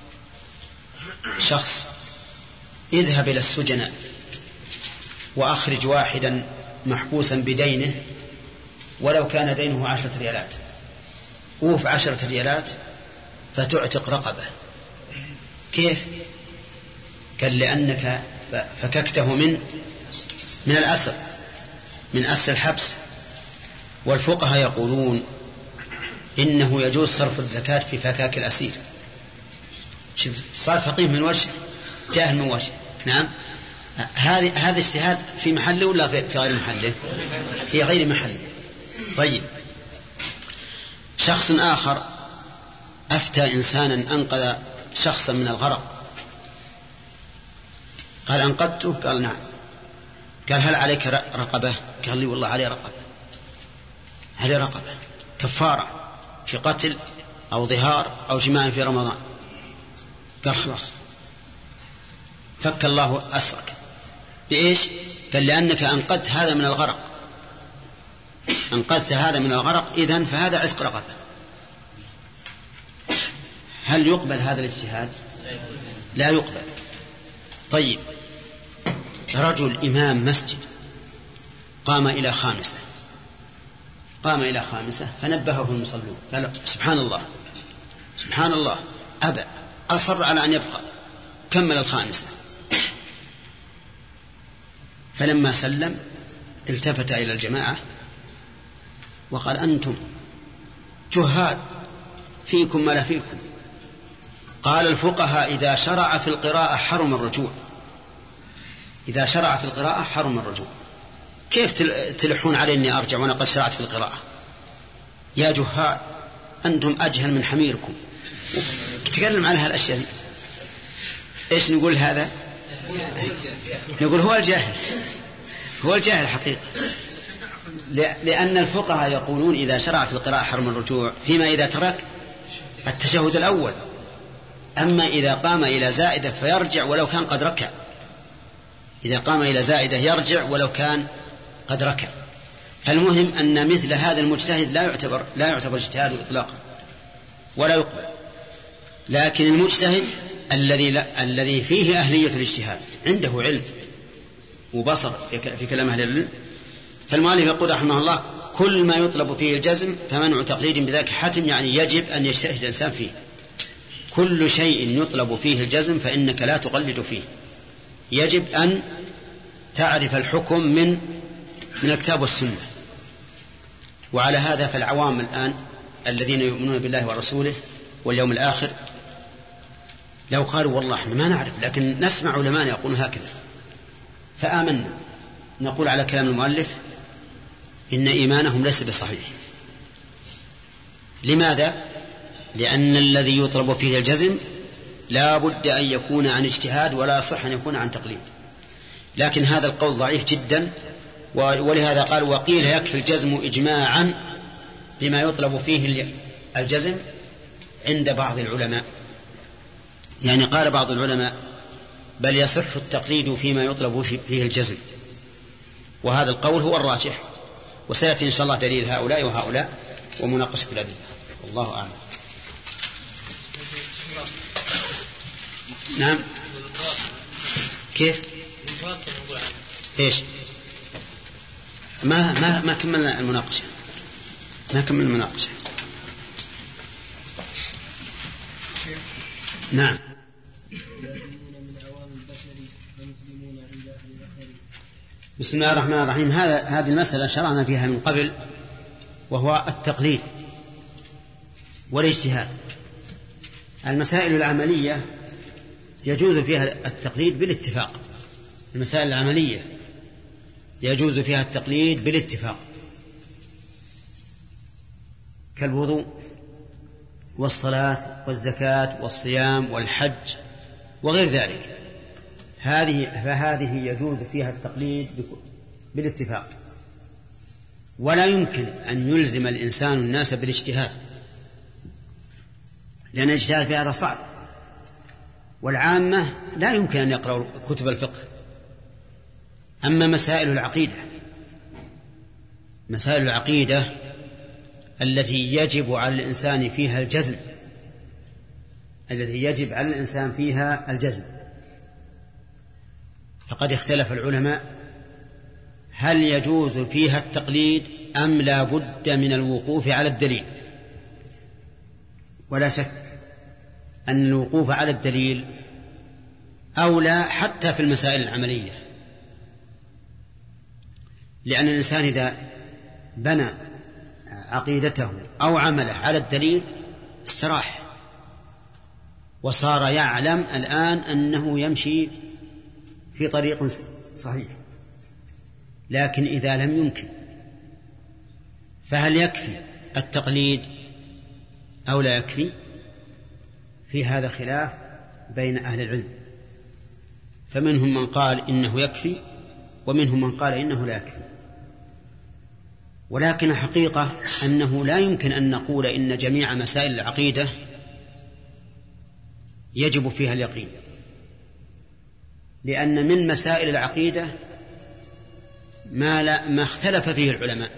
شخص اذهب إلى السجناء وأخرج واحدا محبوسا بدينه ولو كان دينه 10 ريالات، وف 10 ريالات فتعتق رقبة. كيف؟ قال لأنك فككته من الأسر، من أسر الحبس. والفقهاء يقولون إنه يجوز صرف الزكاة في فكاك الأسير. صار فقيه من وجه، جاهل من وجه. نعم. هذا اجتهاد في محله ولا في غير محله؟ في غير محله. طيب، شخص آخر أفتى إنسانا أنقذ شخصا من الغرق، قال أنقذته؟ قال نعم. قال هل عليك رقبة؟ قال لي والله علي رقبة. علي رقبة كفارة في قتل أو ظهار أو جماع في رمضان. قال خلاص فك الله أسرك. بإيش؟ قال لأنك أنقذت هذا من الغرق، أنقذت هذا من الغرق، إذن فهذا عتق رقبة. هل يقبل هذا الاجتهاد؟ لا يقبل. طيب، رجل إمام مسجد قام إلى خامسة فنبهه المصلون، قال سبحان الله أبى، أصر على أن يبقى، كمل الخامسة. فلما سلم التفت إلى الجماعة وقال أنتم جهال، فيكم ما لا فيكم. قال الفقهاء إذا شرع في القراءة حرم الرجوع، إذا شرع في القراءة حرم الرجوع. كيف تلحون علي أني أرجع وأنا قد شرعت في القراءة؟ يا جهال أنتم أجهل من حميركم، تكلم على هالأشياء. إيش نقول هذا؟ نقول هو الجاهل، هو الجاهل حقيقة. لأن الفقهاء يقولون إذا شرع في القراءة حرم الرجوع فيما إذا ترك التشهد الأول، أما إذا قام إلى زائدة فيرجع ولو كان قد ركع. إذا قام إلى زائدة يرجع ولو كان قد ركع. فالمهم أن مثل هذا المجتهد لا يعتبر اجتهاد إطلاقا ولا يقبل. لكن المجتهد الذي فيه أهلية الاجتهاد، عنده علم وبصر في كلام أهل العلم، فالمؤلف يقول رحمه الله: كل ما يطلب فيه الجزم فمنع تقليد بذاك حتم، يعني يجب أن يجتهد الإنسان فيه. كل شيء يطلب فيه الجزم فإنك لا تقلد فيه، يجب أن تعرف الحكم من الكتاب والسنة. وعلى هذا فالعوام الآن الذين يؤمنون بالله ورسوله واليوم الآخر لو قالوا والله احنا ما نعرف لكن نسمع علماء يقولون هكذا فآمنا، نقول على كلام المؤلف إن إيمانهم ليس بصحيح. لماذا؟ لأن الذي يطلب فيه الجزم لا بد أن يكون عن اجتهاد ولا يصح أن يكون عن تقليد. لكن هذا القول ضعيف جدا، ولهذا قال: وقيل يكفي الجزم إجماعا بما يطلب فيه الجزم عند بعض العلماء. يعني قال بعض العلماء: بل يصح التقليد فيما يطلب فيه الجزم. وهذا القول هو الراجح، وسيأتي إن شاء الله دليل هؤلاء وهؤلاء ومناقشة الأدلة. والله أعلم. نعم. كيف؟ إيش؟ ما كملنا المناقشة، ما كملنا المناقشة. نعم. بسم الله الرحمن الرحيم. هذه المسألة شرعنا فيها من قبل، وهو التقليد والاجتهاد. المسائل العملية يجوز فيها التقليد بالاتفاق. المسائل العملية يجوز فيها التقليد بالاتفاق، كالوضوء والصلاة والزكاة والصيام والحج وغير ذلك. فهذه يجوز فيها التقليد بالاتفاق، ولا يمكن أن يلزم الإنسان الناس بالاجتهاد، لأن الاجتهاد في هذا صعب، والعامة لا يمكن أن يقرأوا كتب الفقه. أما مسائل العقيدة التي يجب على الإنسان فيها الجزم، فقد اختلف العلماء هل يجوز فيها التقليد أم لا بد من الوقوف على الدليل. ولا شك أن الوقوف على الدليل أولى حتى في المسائل العملية، لأن الإنسان إذا بنى عقيدته أو عمله على الدليل استراح، وصار يعلم الآن أنه يمشي في طريق صحيح. لكن إذا لم يمكن فهل يكفي التقليد أو لا يكفي؟ في هذا خلاف بين أهل العلم، فمنهم من قال إنه يكفي ومنهم من قال إنه لا يكفي. ولكن الحقيقة أنه لا يمكن أن نقول إن جميع مسائل العقيدة يجب فيها اليقين، لأن من مسائل العقيدة ما اختلف فيه العلماء،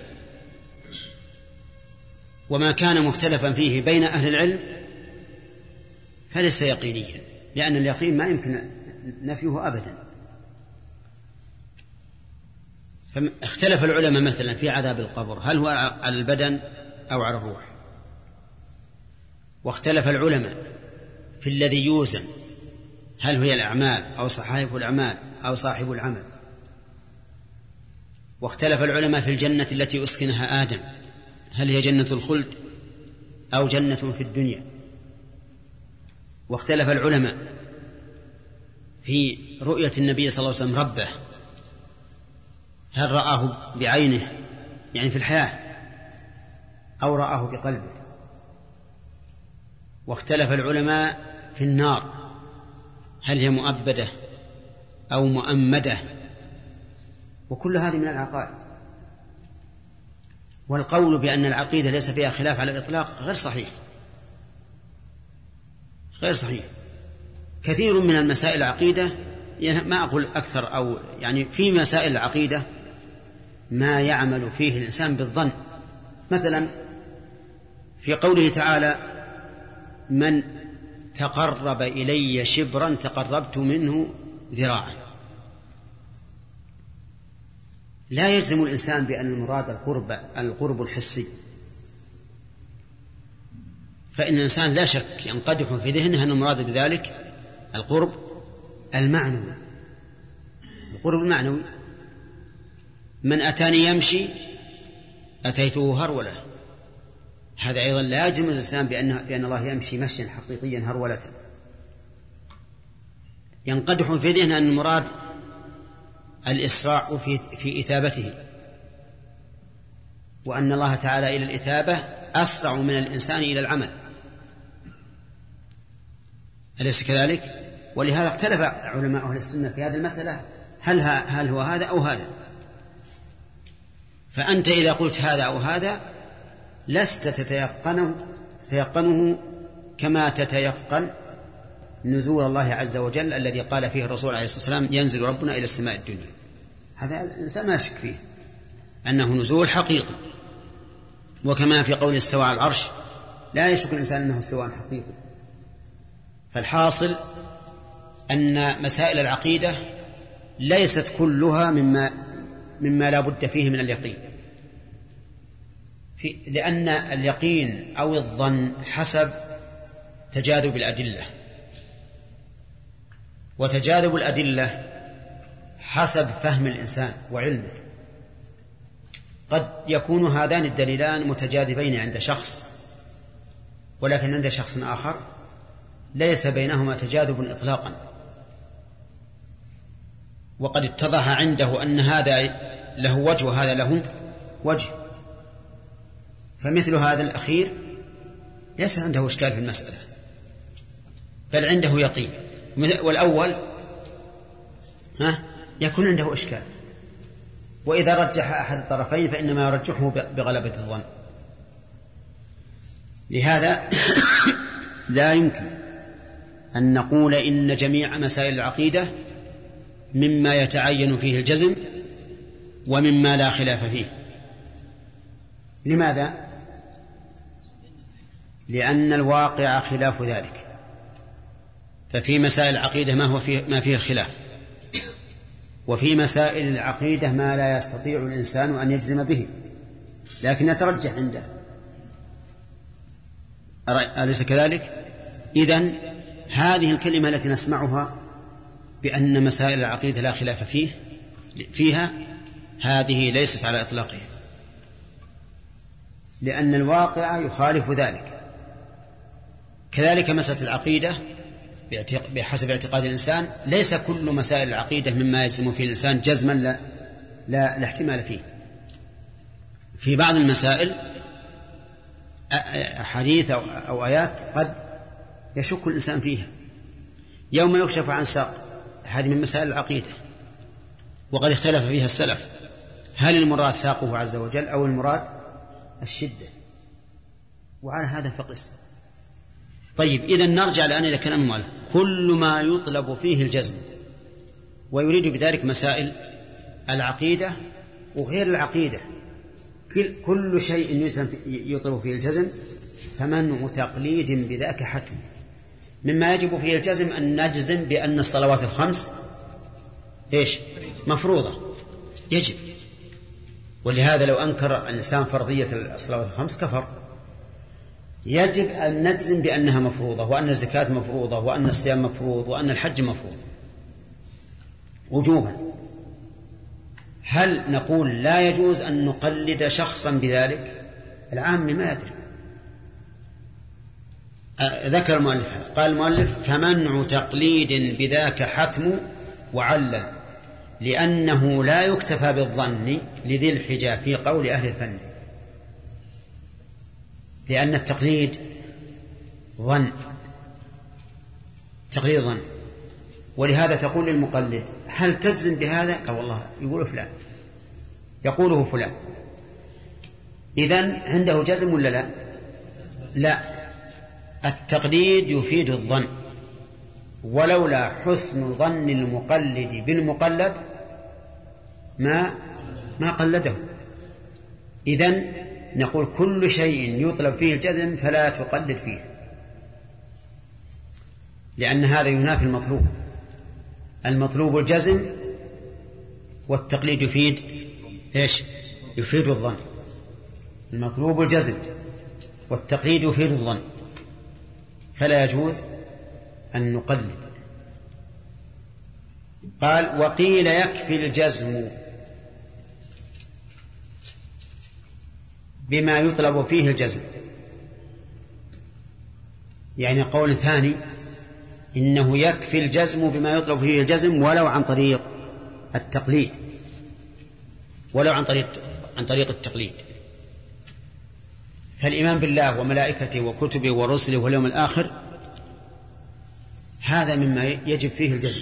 وما كان مختلفا فيه بين أهل العلم فليس يقينيا، لأن اليقين ما يمكن نفيه أبدا. فاختلف العلماء مثلا في عذاب القبر، هل هو على البدن أو على الروح؟ واختلف العلماء في الذي يوزن، هل هي الأعمال أو صحائف الأعمال أو صاحب العمل. واختلف العلماء في الجنة التي أسكنها آدم، هل هي جنة الخلد أو جنة في الدنيا. واختلف العلماء في رؤية النبي صلى الله عليه وسلم ربه، هل رآه بعينه يعني في الحياة أو رآه بقلبه. واختلف العلماء في النار هل هي مؤبدة أو مؤمدة، وكل هذه من العقائد. والقول بأن العقيدة ليس فيها خلاف على الإطلاق غير صحيح، غير صحيح. كثير من المسائل العقيدة، يعني ما أقول أكثر، أو يعني في مسائل العقيدة ما يعمل فيه الإنسان بالظن. مثلا في قوله تعالى: من تقرب إلي شبرا تقربت منه ذراعا. لا يجزم الإنسان بأن المراد القرب الحسي، فإن الإنسان لا شك ينقدح في ذهنه أن المراد بذلك القرب المعنوي. القرب المعنوي: من أتاني يمشي أتيته هرولة. هذا أيضا لا يجزم الإنسان بأن الله يمشي مشيا حقيقيا هرولة. ينقدح في ذهنه أن المراد الإسراع في إثابته، وأن الله تعالى إلى الإثابة أسرع من الإنسان إلى العمل، أليس كذلك؟ ولهذا اختلف علماء أهل السنة في هذه المسألة، هل هو هذا أو هذا. فأنت إذا قلت هذا أو هذا لست تتيقنه كما تتيقن نزول الله عز وجل الذي قال فيه الرسول عليه الصلاة والسلام: ينزل ربنا إلى السماء الدنيا. هذا الإنسان ما يشك فيه أنه نزول حقيقي. وكما في قول استوى على العرش لا يشك الإنسان أنه استواء حقيقي. فالحاصل أن مسائل العقيدة ليست كلها مما لا بد فيه من اليقين، لأن اليقين أو الظن حسب تجاذب الأدلة، وتجاذب الأدلة حسب فهم الإنسان وعلمه. قد يكون هذان الدليلان متجاذبين عند شخص، ولكن عند شخص آخر ليس بينهما تجاذب إطلاقا، وقد اتضح عنده أن هذا له وجه وهذا له وجه. فمثل هذا الأخير ليس عنده إشكال في المسألة، بل عنده يقين. والأول يكون عنده إشكال، وإذا رجح أحد الطرفين فإنما يرجحه بغلبة الظن. لهذا لا يمكن أن نقول إن جميع مسائل العقيدة مما يتعين فيه الجزم ومما لا خلاف فيه. لماذا؟ لأن الواقع خلاف ذلك. ففي مسائل العقيدة ما فيه الخلاف، وفي مسائل العقيدة ما لا يستطيع الإنسان أن يجزم به لكن يترجح عنده، أليس كذلك؟ إذن هذه الكلمة التي نسمعها بأن مسائل العقيدة لا خلاف فيها هذه ليست على إطلاقها، لأن الواقع يخالف ذلك. كذلك مسألة العقيدة بحسب اعتقاد الإنسان ليس كل مسائل العقيدة مما يجزم فيه الإنسان جزما لا احتمال فيه. في بعض المسائل حديث أو آيات قد يشك الإنسان فيها. يوم يكشف عن ساق، هذه من مسائل العقيدة وقد اختلف فيها السلف، هل المراد ساقه عز وجل أو المراد الشدة؟ وعلى هذا فقس. طيب، إذن نرجع الآن إلى كلام المؤلف: كل ما يطلب فيه الجزم، ويريد بذلك مسائل العقيدة وغير العقيدة. كل شيء يطلب فيه الجزم فمنع تقليد بذاك حتم. مما يجب فيه الجزم أن نجزم بأن الصلوات الخمس مفروضة، يجب. ولهذا لو أنكر الإنسان فرضية الصلوات الخمس كفر. يجب أن نجزم بأنها مفروضة، وأن الزكاة مفروضة، وأن الصيام مفروض، وأن الحج مفروض وجوبا. هل نقول لا يجوز أن نقلد شخصا بذلك؟ العام ما يدري. ذكر المؤلف، قال المؤلف: فمنع تقليد بذاك حتم، وعلل لأنه لا يكتفى بالظن لذي الحجة في قول أهل الفن. لأن التقليد ظن، تقليد ظن. ولهذا تقول للمقلد هل تجزم بهذا؟ قال والله يقول فلان، يقوله فلان، إذن عنده جزم ولا لا؟ لا. التقليد يفيد الظن، ولولا حسن ظن المقلد بالمقلد ما قلده. إذن نقول كل شيء يطلب فيه الجزم فلا تقلد فيه، لأن هذا ينافي المطلوب. المطلوب الجزم، والتقليد يفيد إيش؟ يفيد الظن. المطلوب الجزم والتقليد يفيد الظن، فلا يجوز أن نقلد. قال وقيل يكفي الجزم بما يطلب فيه الجزم. يعني قول ثاني إنه يكفي الجزم بما يطلب فيه الجزم ولو عن طريق التقليد، ولو عن طريق التقليد. فالإيمان بالله وملائكته وكتبه ورسله واليوم الآخر هذا مما يجب فيه الجزم.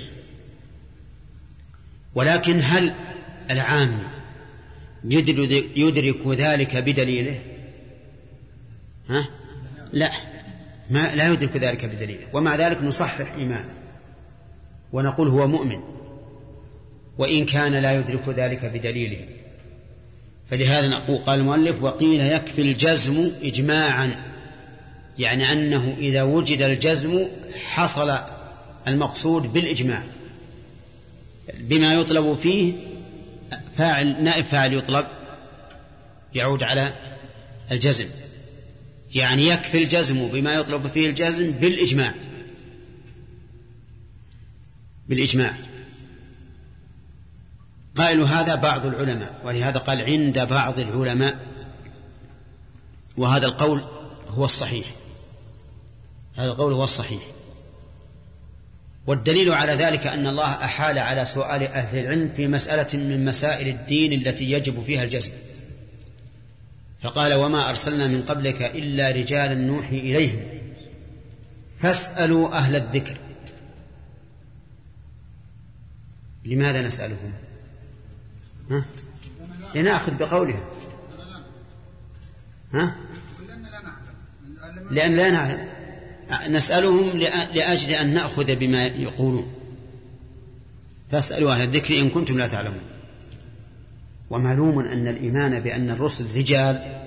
ولكن هل العام يدرك ذلك بدليله؟ لا، لا يدرك ذلك بدليله. ومع ذلك نصحح إيمانه ونقول هو مؤمن وإن كان لا يدرك ذلك بدليله. فلهذا نقول قال المؤلف وقيل يكفي الجزم إجماعا، يعني أنه إذا وجد الجزم حصل المقصود بالإجماع بما يطلب فيه. فاعل نائب فاعل يطلب يعود على الجزم، يعني يكفي الجزم بما يطلب فيه الجزم بالإجماع. قائل هذا بعض العلماء، ولهذا قال عند بعض العلماء، وهذا القول هو الصحيح. هذا القول هو الصحيح. والدليل على ذلك أن الله أحال على سؤال أهل العلم في مسألة من مسائل الدين التي يجب فيها الجزم، فقال وما أرسلنا من قبلك إلا رجالا نوحي إليهم فاسألوا أهل الذكر. لماذا نسألهم؟ لنأخذ بقولهم، لأن لا نعلم، نسألهم لأجل أن نأخذ بما يقولون. فاسألوا أهل الذكر إن كنتم لا تعلمون. ومعلوم أن الإيمان بأن الرسل رجال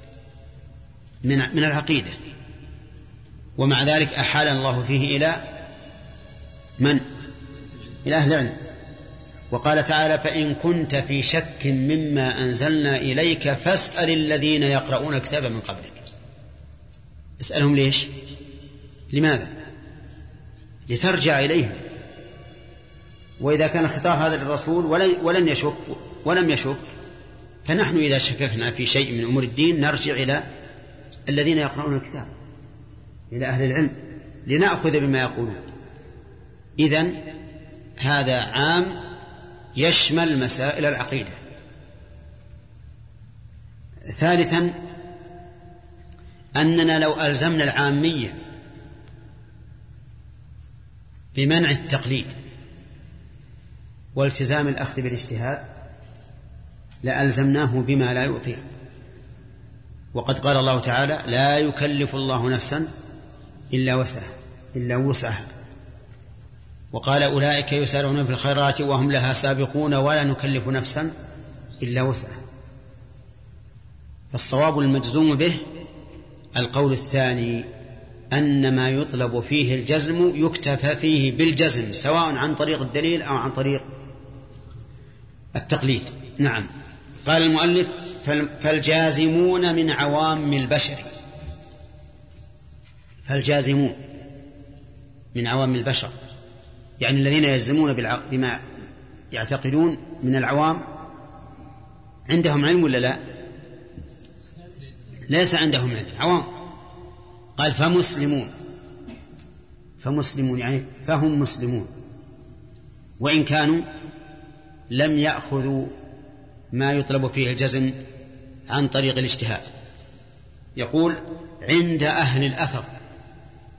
من العقيدة، ومع ذلك أحال الله فيه إلى من؟ إلى أهل العلم. وقال تعالى فإن كنت في شك مما أنزلنا إليك فاسأل الذين يقرؤون الكتاب من قبلك. اسألهم ليش؟ لماذا؟ لترجع إليهم. وإذا كان خطاب هذا للرسول ولم يشك فنحن إذا شككنا في شيء من أمور الدين نرجع إلى الذين يقرؤون الكتاب، إلى أهل العلم، لنأخذ بما يقولون. إذن هذا عام يشمل مسائل العقيدة. ثالثا أننا لو ألزمنا العامية بمنع التقليد والتزام الأخذ بالاجتهاد لألزمناه بما لا يطيق. وقد قال الله تعالى لا يكلف الله نفسا إلا وسعها. وقال أولئك يسارعون في الخيرات وهم لها سابقون ولا نكلف نفسا إلا وسعها. فالصواب المجزوم به القول الثاني أن ما يطلب فيه الجزم يكتفى فيه بالجزم سواء عن طريق الدليل أو عن طريق التقليد. نعم. قال المؤلف فالجازمون من عوام البشر. فالجازمون من عوام البشر يعني الذين يجزمون بما يعتقدون من العوام. عندهم علم ولا لا؟ ليس عندهم علم، عوام. قال فمسلمون يعني فهم مسلمون وإن كانوا لم يأخذوا ما يطلب فيه الجزم عن طريق الاجتهاد. يقول عند أهل الأثر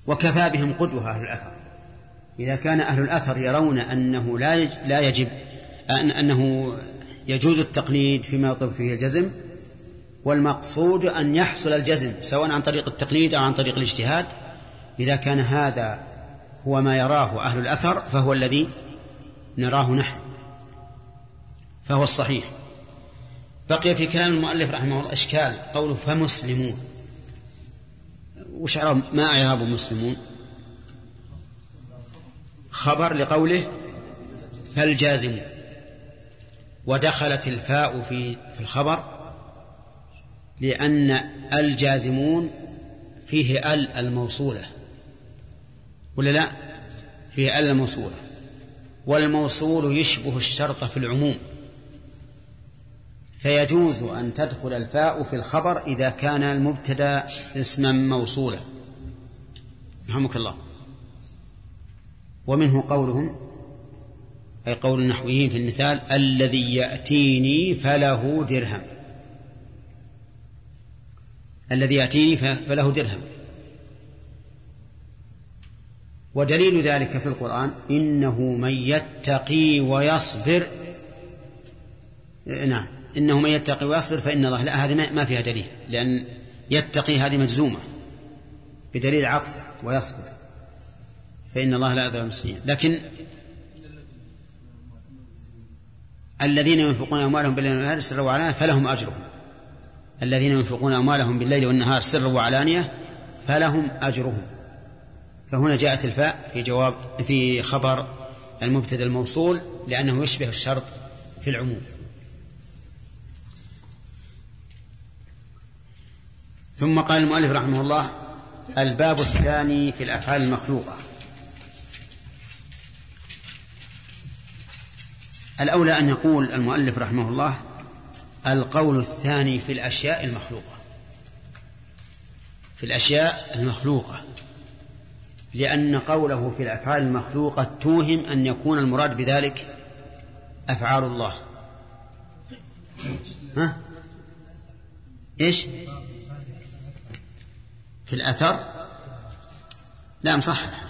وكفى بهم قدوة أهل الأثر. إذا كان أهل الأثر يرون أنه لا يجب أنه يجوز التقليد فيما يطلب فيه الجزم، والمقصود أن يحصل الجزم سواء عن طريق التقليد أو عن طريق الاجتهاد، إذا كان هذا هو ما يراه أهل الأثر فهو الذي نراه نحن، فهو الصحيح. بقي في كلام المؤلف رحمه الله إشكال، قوله فمسلمون، وش ما إعراب مسلمون؟ خبر لقوله فالجازمون، ودخلت الفاء في الخبر لأن الجازمون فيه الموصولة، ولا لا؟ فيه الموصولة، والموصول يشبه الشرط في العموم، فيجوز أن تدخل الفاء في الخبر إذا كان المبتدأ اسما موصولا. رحمك الله. ومنه قولهم، أي قول النحويين في المثال: الذي يأتيني فله درهم. الذي يأتيني فله درهم. ودليل ذلك في القرآن: إنه من يتقي ويصبر. نعم، إنه من يتقي ويصبر فإن الله. لا، هذه ما فيها دليل، لأن يتقي هذه مجزومة بدليل عطف ويصبر، فإن الله لا يضيع المحسنين. لكن الذين ينفقون أموالهم بالليل والنهار سرا وعلانية فلهم أجرهم. الذين ينفقون أموالهم بالليل والنهار سرا وعلانية فلهم أجرهم. فهنا جاءت الفاء في خبر المبتدأ الموصول لأنه يشبه الشرط في العموم. ثم قال المؤلف رحمه الله: الباب الثاني في الأفعال المخلوقة. الأولى أن يقول المؤلف رحمه الله القول الثاني في الأشياء المخلوقة، في الأشياء المخلوقة، لأن قوله في الأفعال المخلوقة توهم أن يكون المراد بذلك أفعال الله. ها؟ إيش؟ في الأثر؟ لا، مصحح،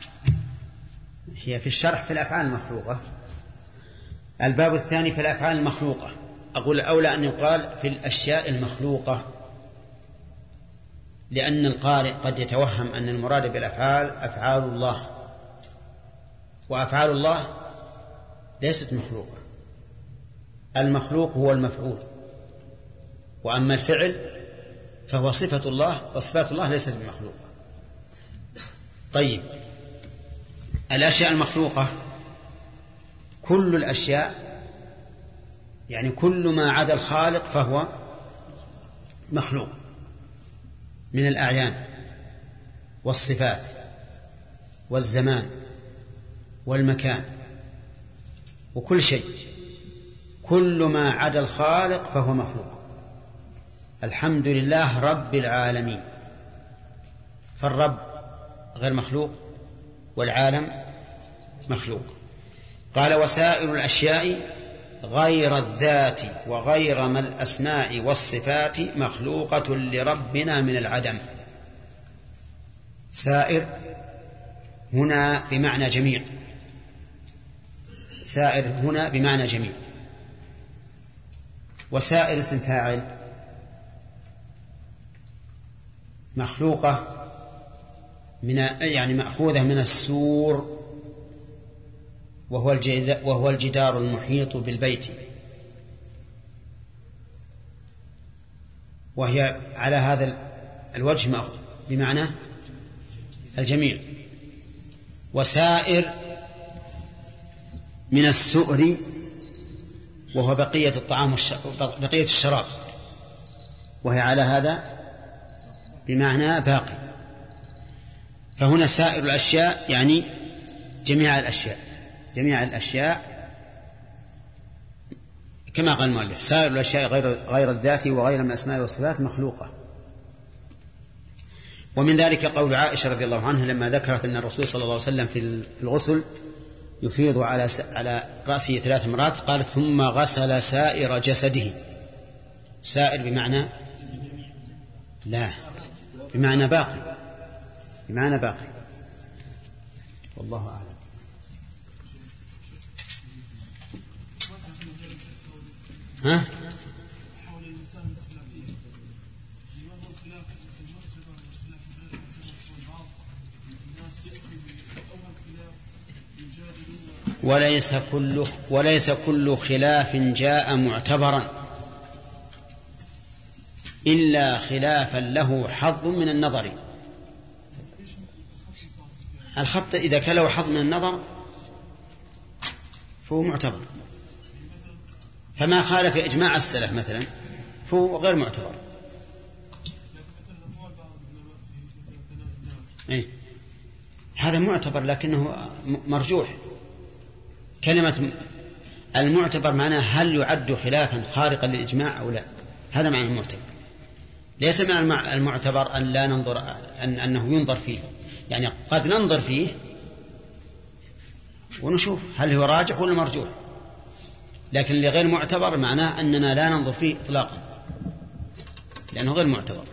هي في الشرح في الأفعال المخلوقة. الباب الثاني في الأفعال المخلوقة. أقول أولى أن يقال في الأشياء المخلوقة، لأن القارئ قد يتوهم أن المراد بالأفعال أفعال الله، وأفعال الله ليست مخلوقة. المخلوق هو المفعول، وأما الفعل فهو صفة الله، وصفات الله ليست بمخلوقة. طيب، الأشياء المخلوقة كل الأشياء، يعني كل ما عدا الخالق فهو مخلوق من الأعيان والصفات والزمان والمكان وكل شيء، كل ما عدا الخالق فهو مخلوق. الحمد لله رب العالمين، فالرب غير مخلوق والعالم مخلوق. قال: وسائر الأشياء غير الذات وغير ما الأسماء والصفات مخلوقة لربنا من العدم. سائر هنا بمعنى جميع، سائر هنا بمعنى جميع. وسائر اسم فاعل مخلوقة يعني مأخوذة من السور، وهو الجدار المحيط بالبيت، وهي على هذا الوجه مأخوذ بمعنى الجميع. وسائر من السؤر، وهو بقية الطعام بقية الشراب، وهي على هذا بمعنى باقي. فهنا سائر الأشياء يعني جميع الأشياء، جميع الأشياء كما قال المؤلف: سائر الأشياء غير الذات وغير من الأسماء والصفات مخلوقة. ومن ذلك قول عائشة رضي الله عنها لما ذكرت أن الرسول صلى الله عليه وسلم في الغسل يفيض على رأسه 3 مرات، قالت: ثم غسل سائر جسده. سائر بمعنى لا، بمعنى باقي، بمعنى باقي، والله أعلم. ها؟ وليس كل خلاف جاء معتبرا إلا خلافا له حظ من النظر. الخط إذا كان له حظ من النظر فهو معتبر، فما خالف إجماع السلف مثلا فهو غير معتبر. إيه؟ هذا معتبر لكنه مرجوح. كلمة المعتبر معناه هل يعد خلافا خارقا للإجماع أو لا، هذا معنى المعتبر. ليس من المعتبر أن لا ننظر أنه ينظر فيه، يعني قد ننظر فيه ونشوف هل هو راجح ولا مرجوح، لكن اللي غير معتبر معناه أننا لا ننظر فيه إطلاقا لأنه غير معتبر.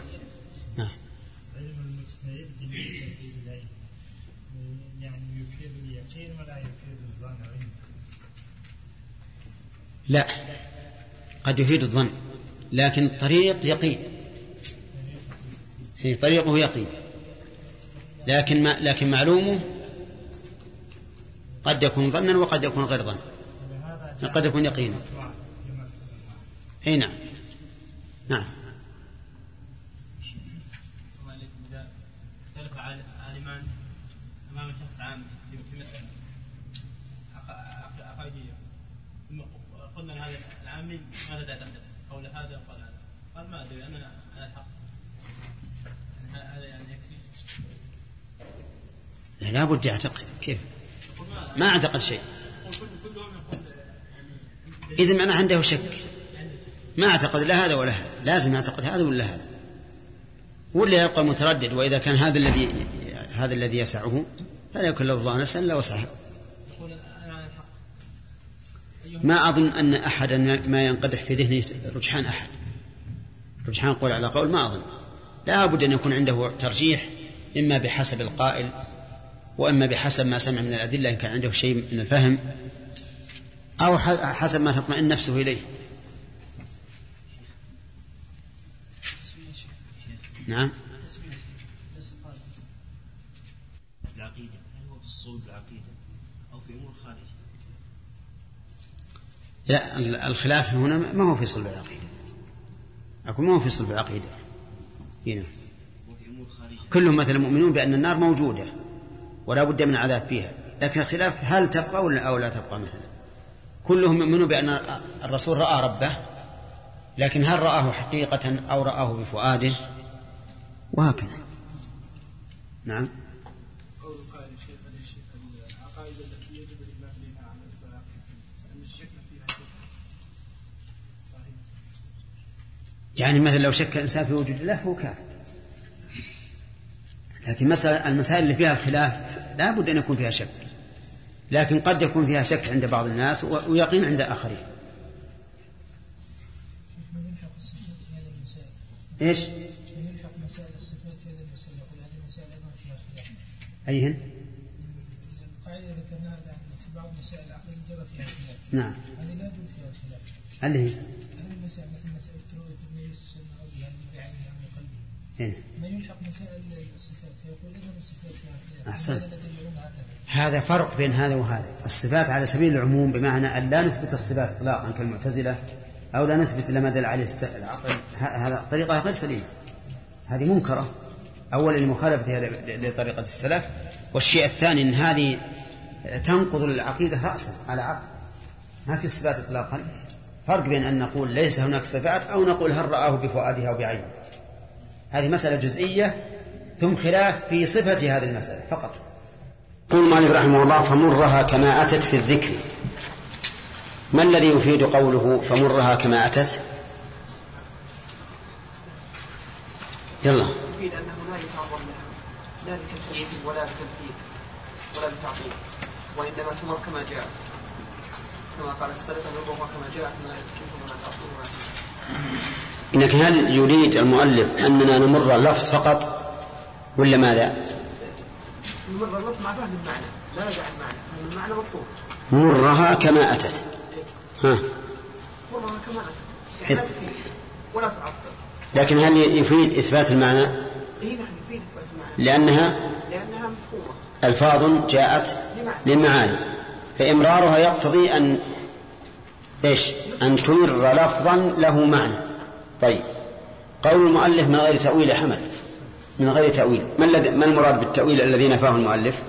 لا، قد يفيد الظن لكن الطريق يقين، طريقه يقين، لكن معلومه قد يكون ظنا وقد يكون غير ظن، قد يكون يقينا. اي نعم. نعم. إذا اختلف عالمان أمام شخص عام في مسألة عقائدية، قلنا لهذا العامي ماذا تعتقد؟ قول هذا وقال هذا، قال ما أدري أنا على الحق، هذا يعني يكفي؟ لا بد يعتقد. كيف؟ ما اعتقد شيء. إذن أنا عنده شك، ما اعتقد لا هذا ولا هذا، لازم يعتقد هذا ولا هذا، ولا يبقى متردد. وإذا كان هذا الذي يسعه فلا يكلف الله نفسا إلا وسعها. ما أظن أن أحدا ما ينقدح في ذهنه رجحان أحد، رجحان قول على قول، ما أظن. لا بد أن يكون عنده ترجيح، إما بحسب القائل وإما بحسب ما سمع من الأدلة إن كان عنده شيء من الفهم، أو حسب ما تطمئن نفسه إليه. نعم. العقيدة هل هو في الصلب العقيدة أو في أمور خارجة؟ لا، الخلاف هنا ما هو في صلب العقيدة، أقول ما هو في صلب العقيدة هنا. كلهم مثلا مؤمنون بأن النار موجودة ولا بد من عذاب فيها، لكن الخلاف هل تبقى أو لا تبقى. مثلا كلهم يؤمنون بأن الرسول رأى ربه، لكن هل رآه حقيقة أو رآه بفؤاده، وهكذا. نعم. قول قائل شيخ العقائد التي يجب الإيمان بها على الإطلاق أن الشك فيها صحيح. يعني مثلا لو شك الإنسان في وجود الله فهو كافر، لكن المسائل اللي فيها الخلاف لا بد أن يكون فيها شك، لكن قد يكون فيها شك عند بعض الناس ويقين عند آخرين. إيش؟ يلحق مسائل الصفات في هذه المسألة، يقول هذه المسائل أيضا فيها خلاف. أيهن؟ القاعدة ذكرناها في بعض مسائل العقل جرى فيها خلاف. نعم. هذه لا يدل فيها الخلاف. اللي هي؟ هذه المسائل مثل مسألة رؤية النبي صلى الله عليه وسلم أو بعينه أو بقلبه. إيه؟ ما يلحق مسائل الصفات فيقول أيضا الصفات فيها خلاف. أحسن. هذا فرق بين هذا وهذا. الصفات على سبيل العموم بمعنى أن لا نثبت الصفات إطلاقا كالمعتزلة، أو لا نثبت إلا ما دل عليه العقل، هذا طريقة غير سليمة، هذه منكرة. أولا لمخالفتها لطريقة السلف، والشيء الثاني أن هذه تنقض العقيدة رأسا على عقل. ما في الصفات إطلاقا. فرق بين أن نقول ليس هناك صفات أو نقول هل رآه بفؤادها أو بعينه. هذه مسألة جزئية، ثم خلاف في صفة هذه المسألة فقط. قول مالك رحمه الله فمرها كما أتت في الذكر. ما الذي يفيد قوله فمرها كما أتت؟ يلا. يفيد أنه لا يتعرض لها لا لتكييف ولا لتمثيل ولا لتعطيل، وإنما تمر كما جاء، كما قال السلف نمرها كما جاء لا لتكييف ولا تعطيل ولا إنك هل يريد المؤلف أننا نمر اللفظ فقط ولا ماذا؟ نمر اللفظ مع فهم المعنى لا ندع المعنى، المعنى مطلوب. مرها كما أتت. مرها كما أتت يعني ولا تعطل. لكن هل يفيد إثبات المعنى؟ إيه نحن يفيد إثبات المعنى لأنها مفهومة، ألفاظ جاءت للمعاني، فإمرارها يقتضي أن تمر لفظا له معنى. طيب، قول المؤلف من غير تأويل يا حمد، من غير تأويل، ما المراد بالتأويل الذي نفاه المؤلف؟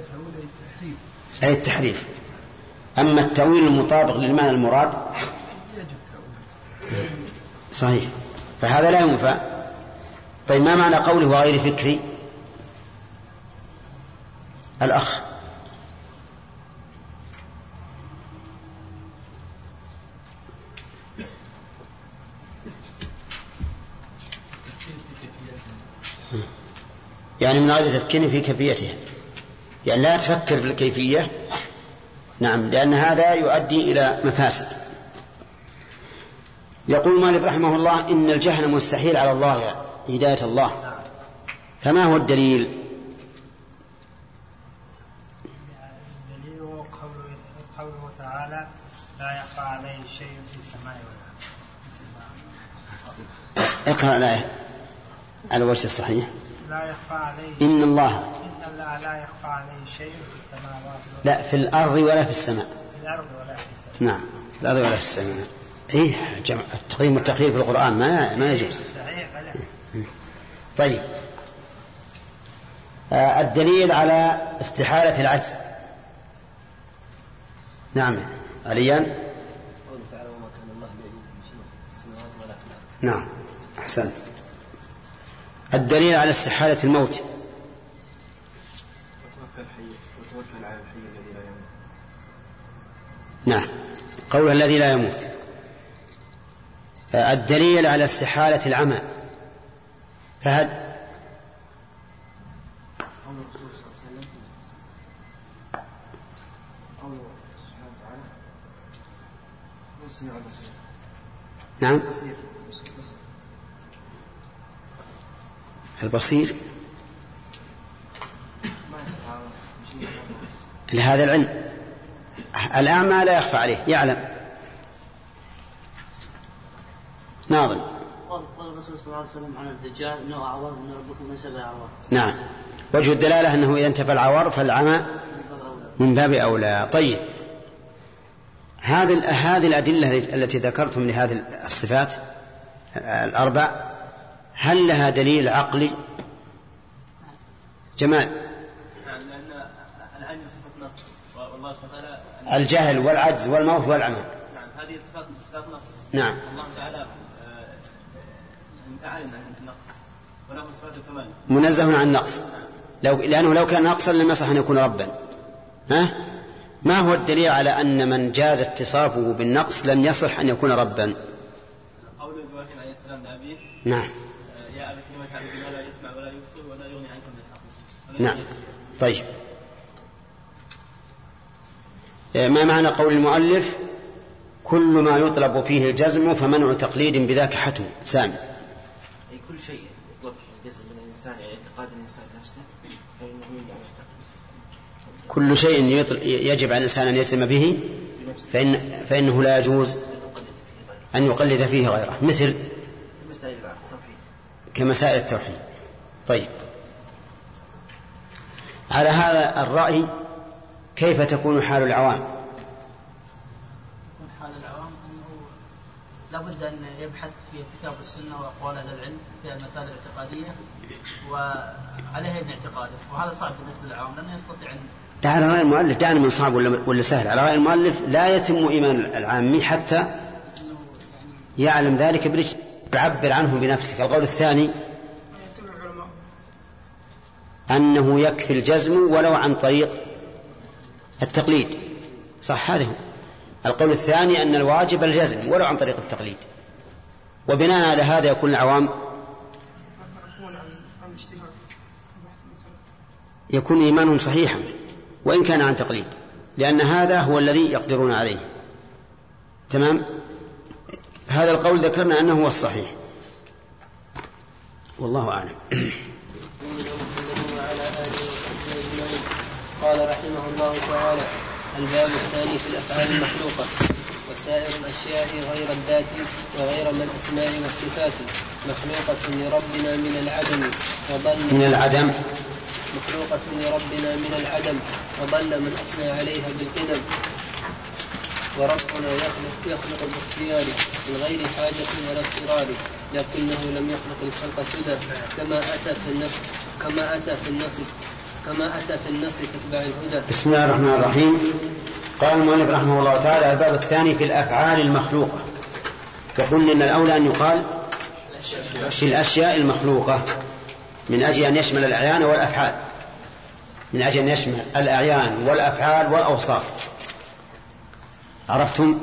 أي التحريف. أما التأويل المطابق للمعنى المراد صحيح، فهذا لا ينفع. طيب، ما معنى قوله وغير فكري؟ الأخ يعني من غير تفكير في كيفيته، يعني لا تفكر في الكيفية. نعم، لأن هذا يؤدي إلى مفاسد. يقول مالك رحمه الله إن الجهل مستحيل على الله هداية الله، فما هو الدليل؟ الدليل قوله تعالى لا يخفى عليه شيء في السماء ولا في السماء. اقرأ الآية على الوجه الصحيح. لا يخفى عليه إن الله لا يخفى عليه شيء في السماوات لا في الأرض ولا في السماء. في الأرض ولا في السماء. نعم، في الأرض ولا في السماء. إيه، التقديم والتأخير في القرآن ما يجوز. طيب، الدليل على استحالة العجز. نعم عليان. نعم أحسنت. الدليل على استحالة الموت. نعم، قول الذي لا يموت. الدليل على استحالة العمى. فهد قول الرسول صلى الله عليه وسلم قوله سبحانه وتعالى السميع البصير. نعم، البصير لهذا العلم. الأعمى لا يخفى عليه، يعلم. ناظم. قال الرسول صلى الله عليه وسلم عن الدجال إنه أعور من ربكم من 7 أعوار. نعم، وجه الدلالة أنه إذا انتفى العور فالعمى من باب أولى. طيب، هذه الأدلة التي ذكرتم لهذه الصفات الأربع هل لها دليل عقلي؟ جمال. لأن العجز صفة نقص، والله تعالى الجهل والعجز والموت والعمى. نعم، هذه صفات نقص. نعم، الله تعالى متعالم عن النقص وله صفات الكمال، منزه عن النقص. لأنه لو كان نقصا لم يصح أن يكون ربا. ما هو الدليل على أن من جاز اتصافه بالنقص لم يصح أن يكون ربا؟ قول إبراهيم عليه السلام لأبيه نعم يا أبت لم تعبد ما لا يسمع ولا يبصر ولا يغني عنك من الحق. نعم. طيب، ما معنى قول المؤلف كل ما يطلب فيه الجزم فمنع تقليد بذاك حتم؟ سامي. أي كل شيء يطلب فيه الجزم من الإنسان، يعني اعتقاد الإنسان نفسه، فإنه يجب على كل شيء يجب على الإنسان أن يسلم به فإنه لا يجوز أن يقلد فيه غيره، مثل كمسائل التوحيد. طيب، على هذا الرأي كيف تكون حال العوام؟ حال العوام أنه لابد أن يبحث في الكتاب والسنة وأقوال أهل العلم في المسائل الاعتقادية وعليها يبني اعتقاده، وهذا صعب بالنسبة للعوام لأنه يستطيع أن على رأي المؤلف دعنا من صعب ولا سهل. على رأي المؤلف لا يتم إيمان العامي حتى يعلم ذلك يعبر عنه بنفسه. القول الثاني أنه يكفي الجزم ولو عن طريق التقليد. صح، هذا هو القول الثاني، أن الواجب الجزم ولو عن طريق التقليد. وبناء على هذا يكون العوام يكون إيمانهم صحيحا وإن كان عن تقليد، لأن هذا هو الذي يقدرون عليه. تمام. هذا القول ذكرنا أنه هو الصحيح، والله أعلم. قال رحمه الله تعالى: الباب الثاني في الأفعال المخلوقة. وسائر الأشياء غير الذات وغير من الأسماء والصفات مخلوقة لربنا من العدم مخلوقة لربنا من العدم وضل من أثنى عليها بالقدم. وربنا يخلق باختيار من غير حاجة ولا اضطرار، لكنه لم يخلق الخلق سدى كما أتى في النص تتبع الهدى. بسم الله الرحمن الرحيم. قال المؤلف رحمه الله تعالى: الباب الثاني في الأفعال المخلوقة. فقلنا إن الأولى أن يقال في الأشياء المخلوقة من أجل أن يشمل الأعيان والأفعال، من أجل أن يشمل الأعيان والأفعال والأوصاف. عرفتم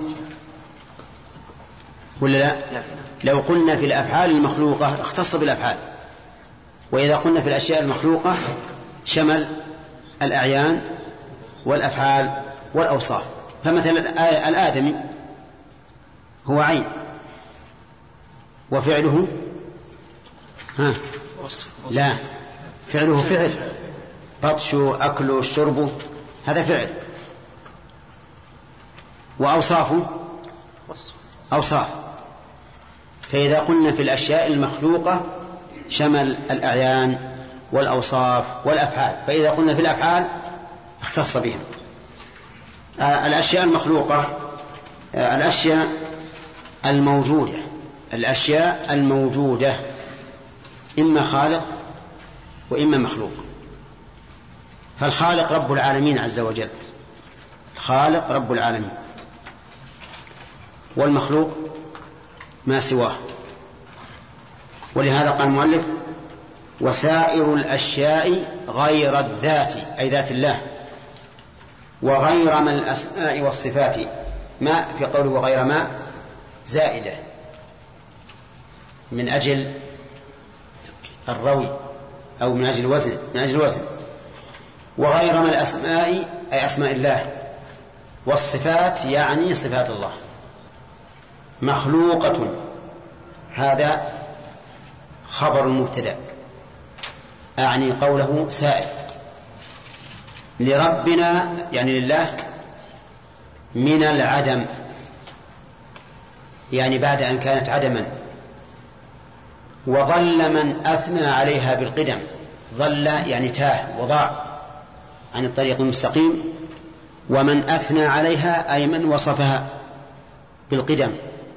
ولا لا؟ لو قلنا في الأفعال المخلوقة اختص بالأفعال، وإذا قلنا في الأشياء المخلوقة شمل الأعيان والأفعال والأوصاف. فمثلا الآدمي هو عين، وفعله لا، فعله فعل، بطشه أكله شربه هذا فعل، وأوصافه أوصاف. فإذا قلنا في الأشياء المخلوقة شمل الأعيان والأوصاف والأفعال، فإذا قلنا في الأفعال اختص بهم. الأشياء المخلوقة الأشياء الموجودة إما خالق وإما مخلوق. فالخالق رب العالمين عز وجل، خالق رب العالمين، والمخلوق ما سواه. ولهذا قال المؤلف: وسائر الأشياء غير الذات، أي ذات الله، وغير من الأسماء والصفات. ما في قوله وغير ما زائدة من أجل الروي أو من أجل الوزن. وغير من الأسماء أي أسماء الله، والصفات يعني صفات الله. مخلوقة هذا خبر المبتدأ، أعني قوله سائر. لربنا يعني لله من العدم، يعني بعد أن كانت عدما. وضل من أثنى عليها بالقدم، ضل يعني تاه وضاع عن الطريق المستقيم. ومن أثنى عليها أي من وصفها بالقدم.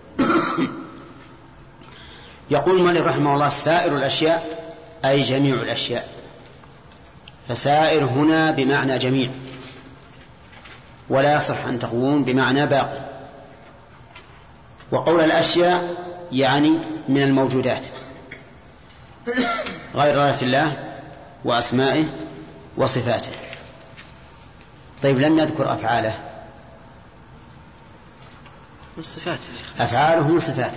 يقول المؤلف رحمه الله: سائر الأشياء أي جميع الأشياء. فسائر هنا بمعنى جميع، ولا يصح أن تكون بمعنى باقي. وقول الأشياء يعني من الموجودات غير ذات الله وأسمائه وصفاته. طيب لم نذكر أفعاله، أفعاله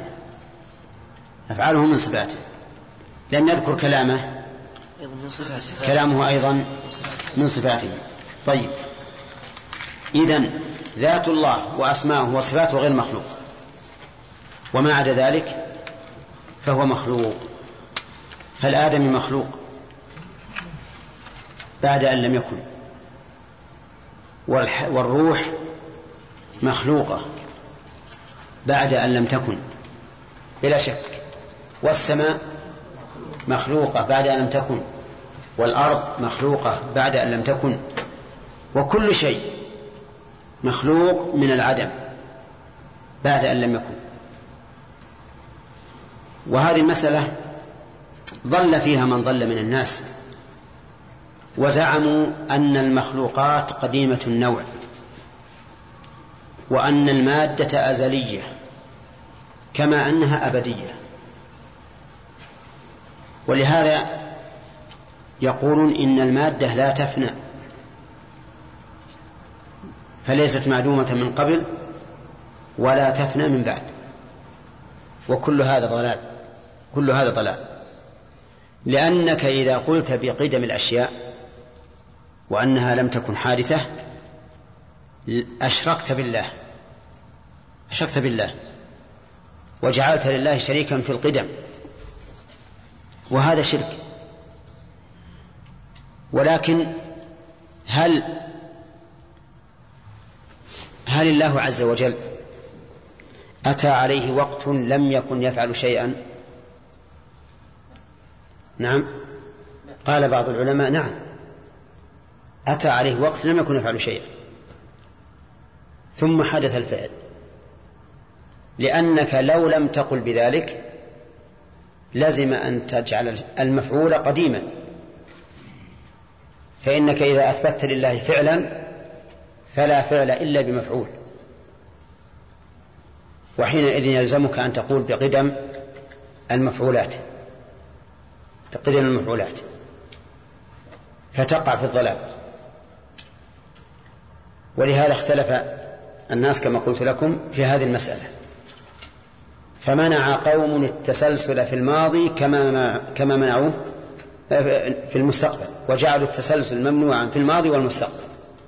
من صفاته. لم نذكر كلامه، كلامه أيضا من صفاته. طيب إذن ذات الله وأسماءه وصفاته غير مخلوق، وما عدا ذلك فهو مخلوق. فالآدم مخلوق بعد أن لم يكن، والروح مخلوقة بعد أن لم تكن بلا شك، والسماء مخلوقة بعد أن لم تكن، والأرض مخلوقة بعد أن لم تكن، وكل شيء مخلوق من العدم بعد أن لم يكن. وهذه المسألة ضل فيها من ضل من الناس، وزعموا أن المخلوقات قديمة النوع، وأن المادة أزلية كما أنها أبدية. ولهذا يقولون إن المادة لا تفنى، فليست معدومة من قبل ولا تفنى من بعد. وكل هذا ضلال، كل هذا ضلال. لأنك إذا قلت بقدم الأشياء وأنها لم تكن حادثة أشركت بالله وجعلت لله شريكا في القدم، وهذا شرك. ولكن هل الله عز وجل أتى عليه وقت لم يكن يفعل شيئا؟ نعم، قال بعض العلماء نعم، أتى عليه وقت لم يكن يفعل شيئا ثم حدث الفعل، لأنك لو لم تقل بذلك لزم أن تجعل المفعول قديما، فإنك إذا أثبتت لله فعلا فلا فعل إلا بمفعول، وحينئذ يلزمك أن تقول بقدم المفعولات فتقع في الضلال. ولهذا اختلف الناس كما قلت لكم في هذه المسألة، فمنع قوم التسلسل في الماضي كما منعوه في المستقبل، وجعلوا التسلسل ممنوعا في الماضي والمستقبل،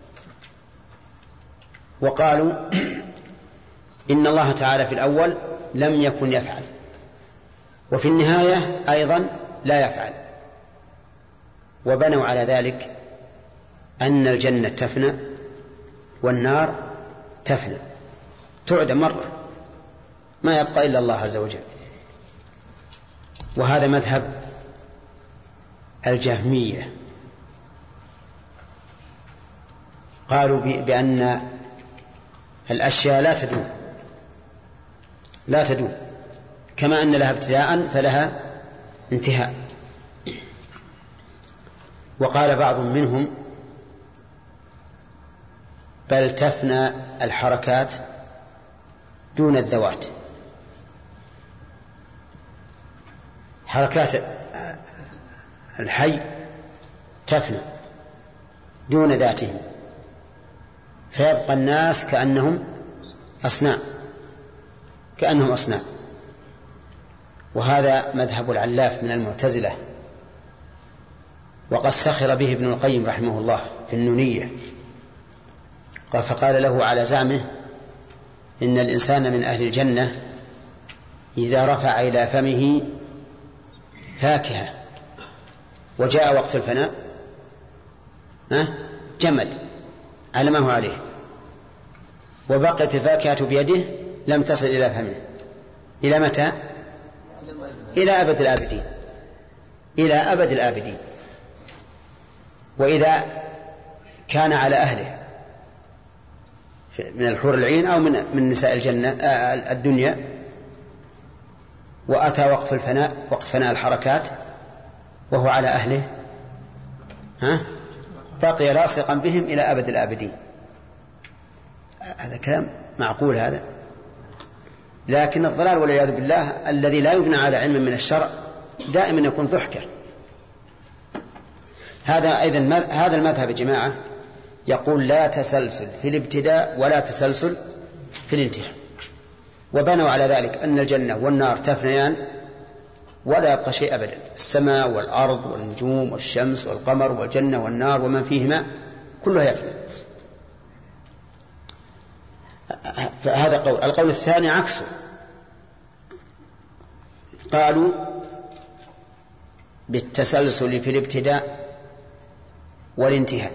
وقالوا إن الله تعالى في الأول لم يكن يفعل، وفي النهاية أيضا لا يفعل، وبنوا على ذلك أن الجنة تفنى والنار تفنى، تعدم مرة، ما يبقى إلا الله عز وجل. وهذا مذهب الجهمية، قالوا بأن الأشياء لا تدوم كما أن لها ابتداء فلها انتهاء. وقال بعض منهم بل تفنى الحركات دون الذوات، حركات الحي تفنى دون ذاتهم، فيبقى الناس كأنهم أصنام. وهذا مذهب العلاف من المعتزلة، وقد سخر به ابن القيم رحمه الله في النونية، فقال له على زعمه إن الإنسان من أهل الجنة إذا رفع إلى فمه فاكهة وجاء وقت الفناء جمد على ما هو عليه، وبقيت الفاكهة بيده لم تصل إلى فمه إلى متى؟ إلى أبد الآبدين. وإذا كان على أهله من الحور العين أو من نساء الجنة الدنيا، وأتى وقت فناء الحركات وهو على أهله، بقي لاصقا بهم إلى أبد الآبدين. هذا كلام معقول هذا؟ لكن الضلال والعياذ بالله الذي لا يبنى على علم من الشرع دائما يكون ضحكا. هذا المذهب جماعة يقول لا تسلسل في الابتداء ولا تسلسل في الانتهاء، وبنوا على ذلك أن الجنة والنار تفنيان ولا يبقى شيء أبدا، السماء والأرض والنجوم والشمس والقمر والجنة والنار ومن فيهما كلها يفنى. فهذا قول. القول الثاني عكسه، قالوا بالتسلسل في الابتداء والانتهاء،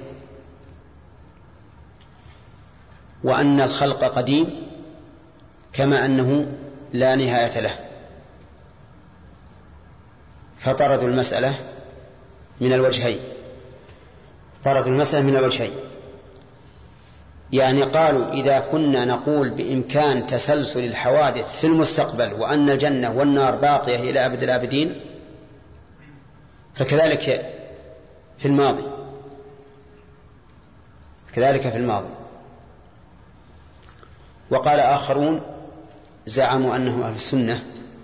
وأن الخلق قديم كما أنه لا نهاية له، فطردوا المسألة من الوجهين. يعني قالوا إذا كنا نقول بإمكان تسلسل الحوادث في المستقبل وأن الجنة والنار باقية إلى أبد الآبدين، فكذلك في الماضي. وقال آخرون زعموا أنهم أهل السنة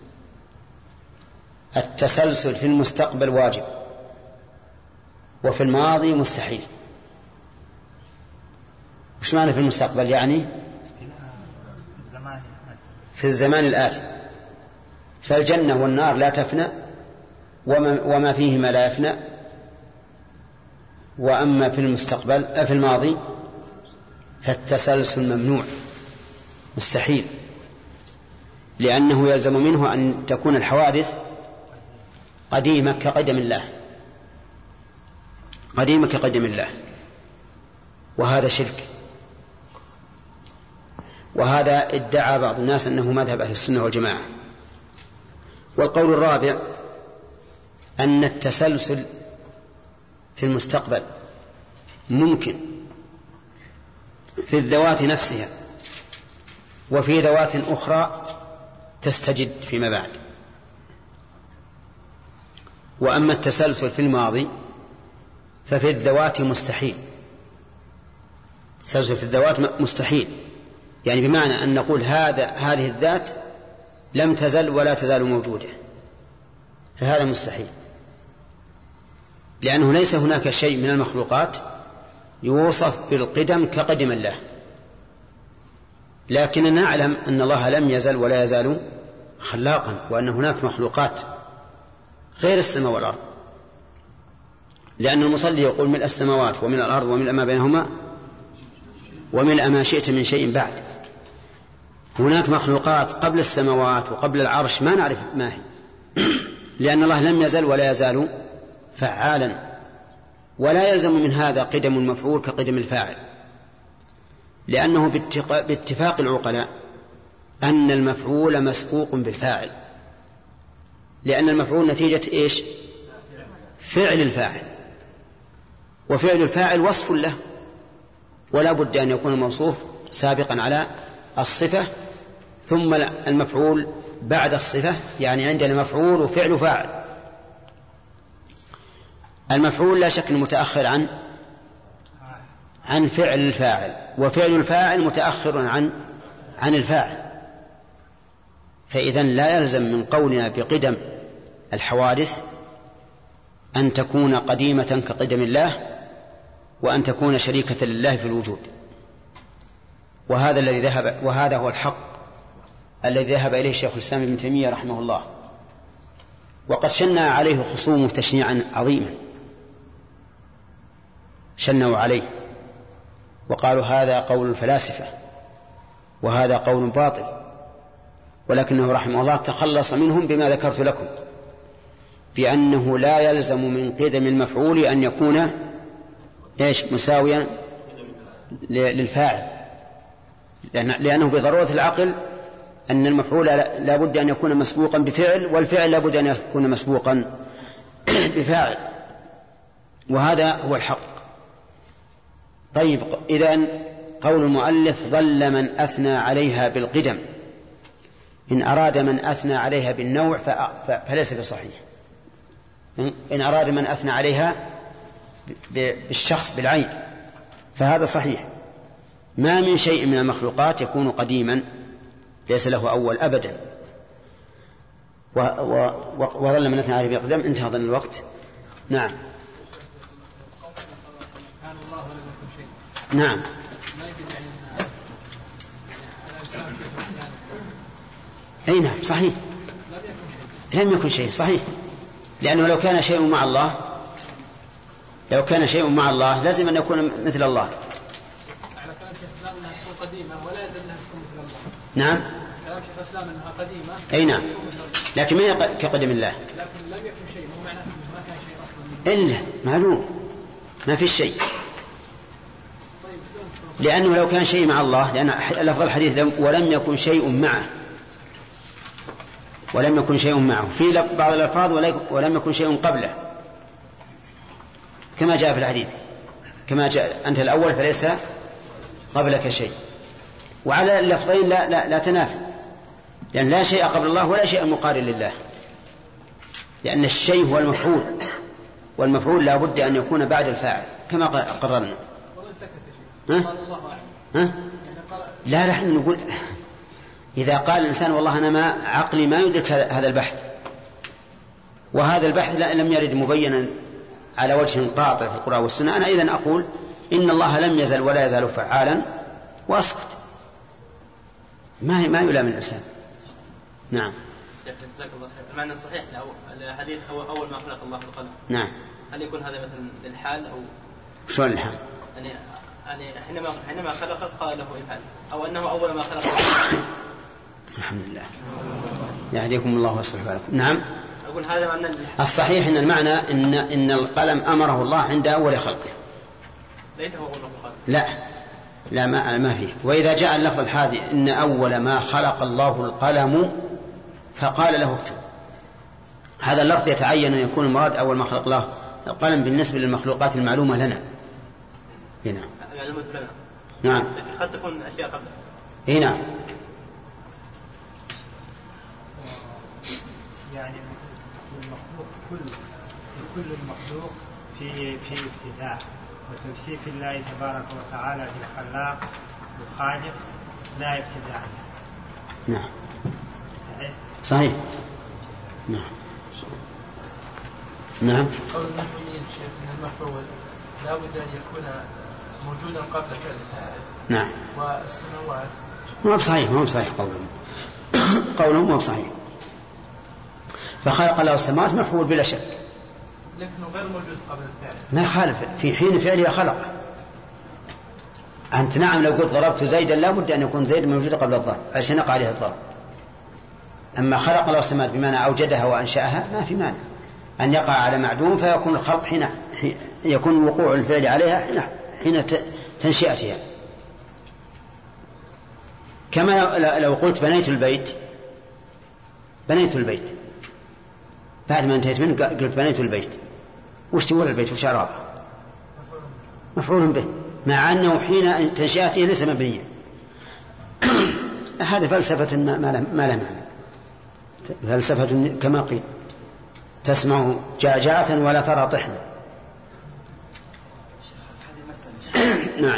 التسلسل في المستقبل واجب وفي الماضي مستحيل. وش معنى في المستقبل؟ يعني في الزمان الآتي، فالجنة والنار لا تفنى وما فيهما لا يفنى. وأما في المستقبل في الماضي فالتسلسل ممنوع مستحيل، لأنه يلزم منه أن تكون الحوادث قديمة كقدم الله. وهذا شرك. وهذا ادعى بعض الناس أنه مذهب أهل السنة والجماعة. والقول الرابع أن التسلسل في المستقبل ممكن في الذوات نفسها وفي ذوات أخرى تستجد فيما بعد. وأما التسلسل في الماضي ففي الذوات مستحيل. التسلسل في الذوات مستحيل، يعني بمعنى أن نقول هذه الذات لم تزل ولا تزال موجودة، فهذا مستحيل، لأنه ليس هناك شيء من المخلوقات يوصف بالقدم كقدم الله. لكننا نعلم أن الله لم يزل ولا يزال خلاقا، وأن هناك مخلوقات غير السماء والأرض، لأن المصلي يقول ملء السماوات وملء الأرض وملء ما بينهما وملء ما شئت من شيء بعد. هناك مخلوقات قبل السماوات وقبل العرش ما نعرف ما هي، لأن الله لم يزل ولا يزال فعالا. ولا يلزم من هذا قدم المفعول كقدم الفاعل، لأنه باتفاق العقلاء أن المفعول مسبوق بالفاعل، لأن المفعول نتيجة إيش؟ فعل الفاعل، وفعل الفاعل وصف له، ولا بد أن يكون الموصوف سابقا على الصفة ثم المفعول بعد الصفة، يعني عندنا مفعول وفعل فاعل. المفعول لا شك متأخر عن فعل الفاعل، وفعل الفاعل متأخر عن الفاعل. فإذا لا يلزم من قولنا بقدم الحوادث أن تكون قديمة كقدم الله وأن تكون شريكة لله في الوجود. وهذا هو الحق الذي ذهب إليه شيخ الإسلام ابن تيمية رحمه الله. وقد شنع عليه خصومه تشنيعا عظيما، شنوا عليه وقالوا هذا قول الفلاسفة وهذا قول باطل، ولكنه رحمه الله تخلص منهم بما ذكرت لكم، بأنه لا يلزم من قدم المفعول أن يكون مساويا للفاعل، لأنه بضرورة العقل أن المفعول لا بد أن يكون مسبوقا بفعل، والفعل لا بد أن يكون مسبوقا بفاعل، وهذا هو الحق. طيب، إذن قول المؤلف ظل من أثنى عليها بالقدم، إن أراد من أثنى عليها بالنوع فليس بصحيح. إن أراد من أثنى عليها بالشخص بالعين فهذا صحيح. ما من شيء من المخلوقات يكون قديما ليس له أول أبدا. وظل من أثنى عليها بالقدم. انتهى ظن الوقت. نعم نعم أي نعم صحيح، لم يكن شيء صحيح، لأنه لو كان شيء مع الله لازم أن يكون مثل الله. نعم كلام شيخ الإسلام أنها قديمة. أي نعم، لكن ما هي كقدم الله. لكن لم يكن شيء، مو معناه ما كان شيء أصلا. إلا معلوم ما في شيء، لأنه لو كان شيء مع الله، لأن لفظ الحديث ولم يكن شيء معه، ولم يكن شيء معه في بعض الألفاظ ولم يكن شيء قبله، كما جاء في الحديث كما جاء أنت الأول فليس قبلك شيء. وعلى اللفظين لا تنافي، لأن لا شيء قبل الله ولا شيء مقارن لله، لأن الشيء هو المفعول، والمفعول لا بد أن يكون بعد الفاعل كما قررنا. لا نحن نقول إذا قال الإنسان والله أنا ما عقلي ما يدرك هذا البحث، وهذا البحث لم يرد مبينا على وجه قاطع في القرآن والسنة، أنا إذن أقول إن الله لم يزل ولا يزال فعالا وأسكت، ما يلام الإنسان. نعم. جزاك الله خير. المعنى الصحيح الحديث هو أول ما خلق الله القلم. نعم. هل يكون هذا مثلا للحال أو شلون الحال؟ يعني حينما خلق قال له افعل، أو أنه أول ما خلق. الحمد لله يهديكم الله ويصلح بالكم. نعم. أقول هذا معنى الصحيح أن المعنى إن القلم أمره الله عند أول خلقه، ليس هو المخلوقات. لا ما فيه. وإذا جاء اللفظ الحادي إن أول ما خلق الله القلم فقال له اكتب، هذا اللفظ يتعين أن يكون المراد أول ما خلق الله القلم بالنسبة للمخلوقات المعلومة لنا هنا. نعم. قد تكون أشياء قبل. هنا. يعني المخلوق كل المخلوق في ابتداع وتوصيف الله تبارك وتعالى بالخلاق الخالق لا ابتداع. نعم. صحيح. نعم. قول المؤمنين شيخ من المفعول لا بد أن يكون موجودا قبل فعل الفاعل. نعم. والسماوات ما بصحيح قولهم ما بصحيح. فخلق الله السماوات مفعول بلا شك، لكنه غير موجود قبل الفعل. ما خالف في حين فعله خلق. أنت نعم لو قلت ضربت زيدا لا بد أن يكون زيد موجود قبل الضرب عشان يقع عليه الضرب. أما خلق الله السماوات بمعنى أوجدها وأنشأها ما في مانع أن يقع على معدوم فيكون الخلق حين يكون وقوع الفعل عليها حين تنشئتها. كما لو قلت بنيت البيت بعد ما انتهيت منه قلت بنيت البيت، وش تقول البيت وش أعرابه؟ مفعول به، مع أنه حين تنشئته ليس مبنيا. هذا فلسفة ما لها معنى، فلسفة كما قيل تسمع جعجعة ولا ترى طحنا. نعم.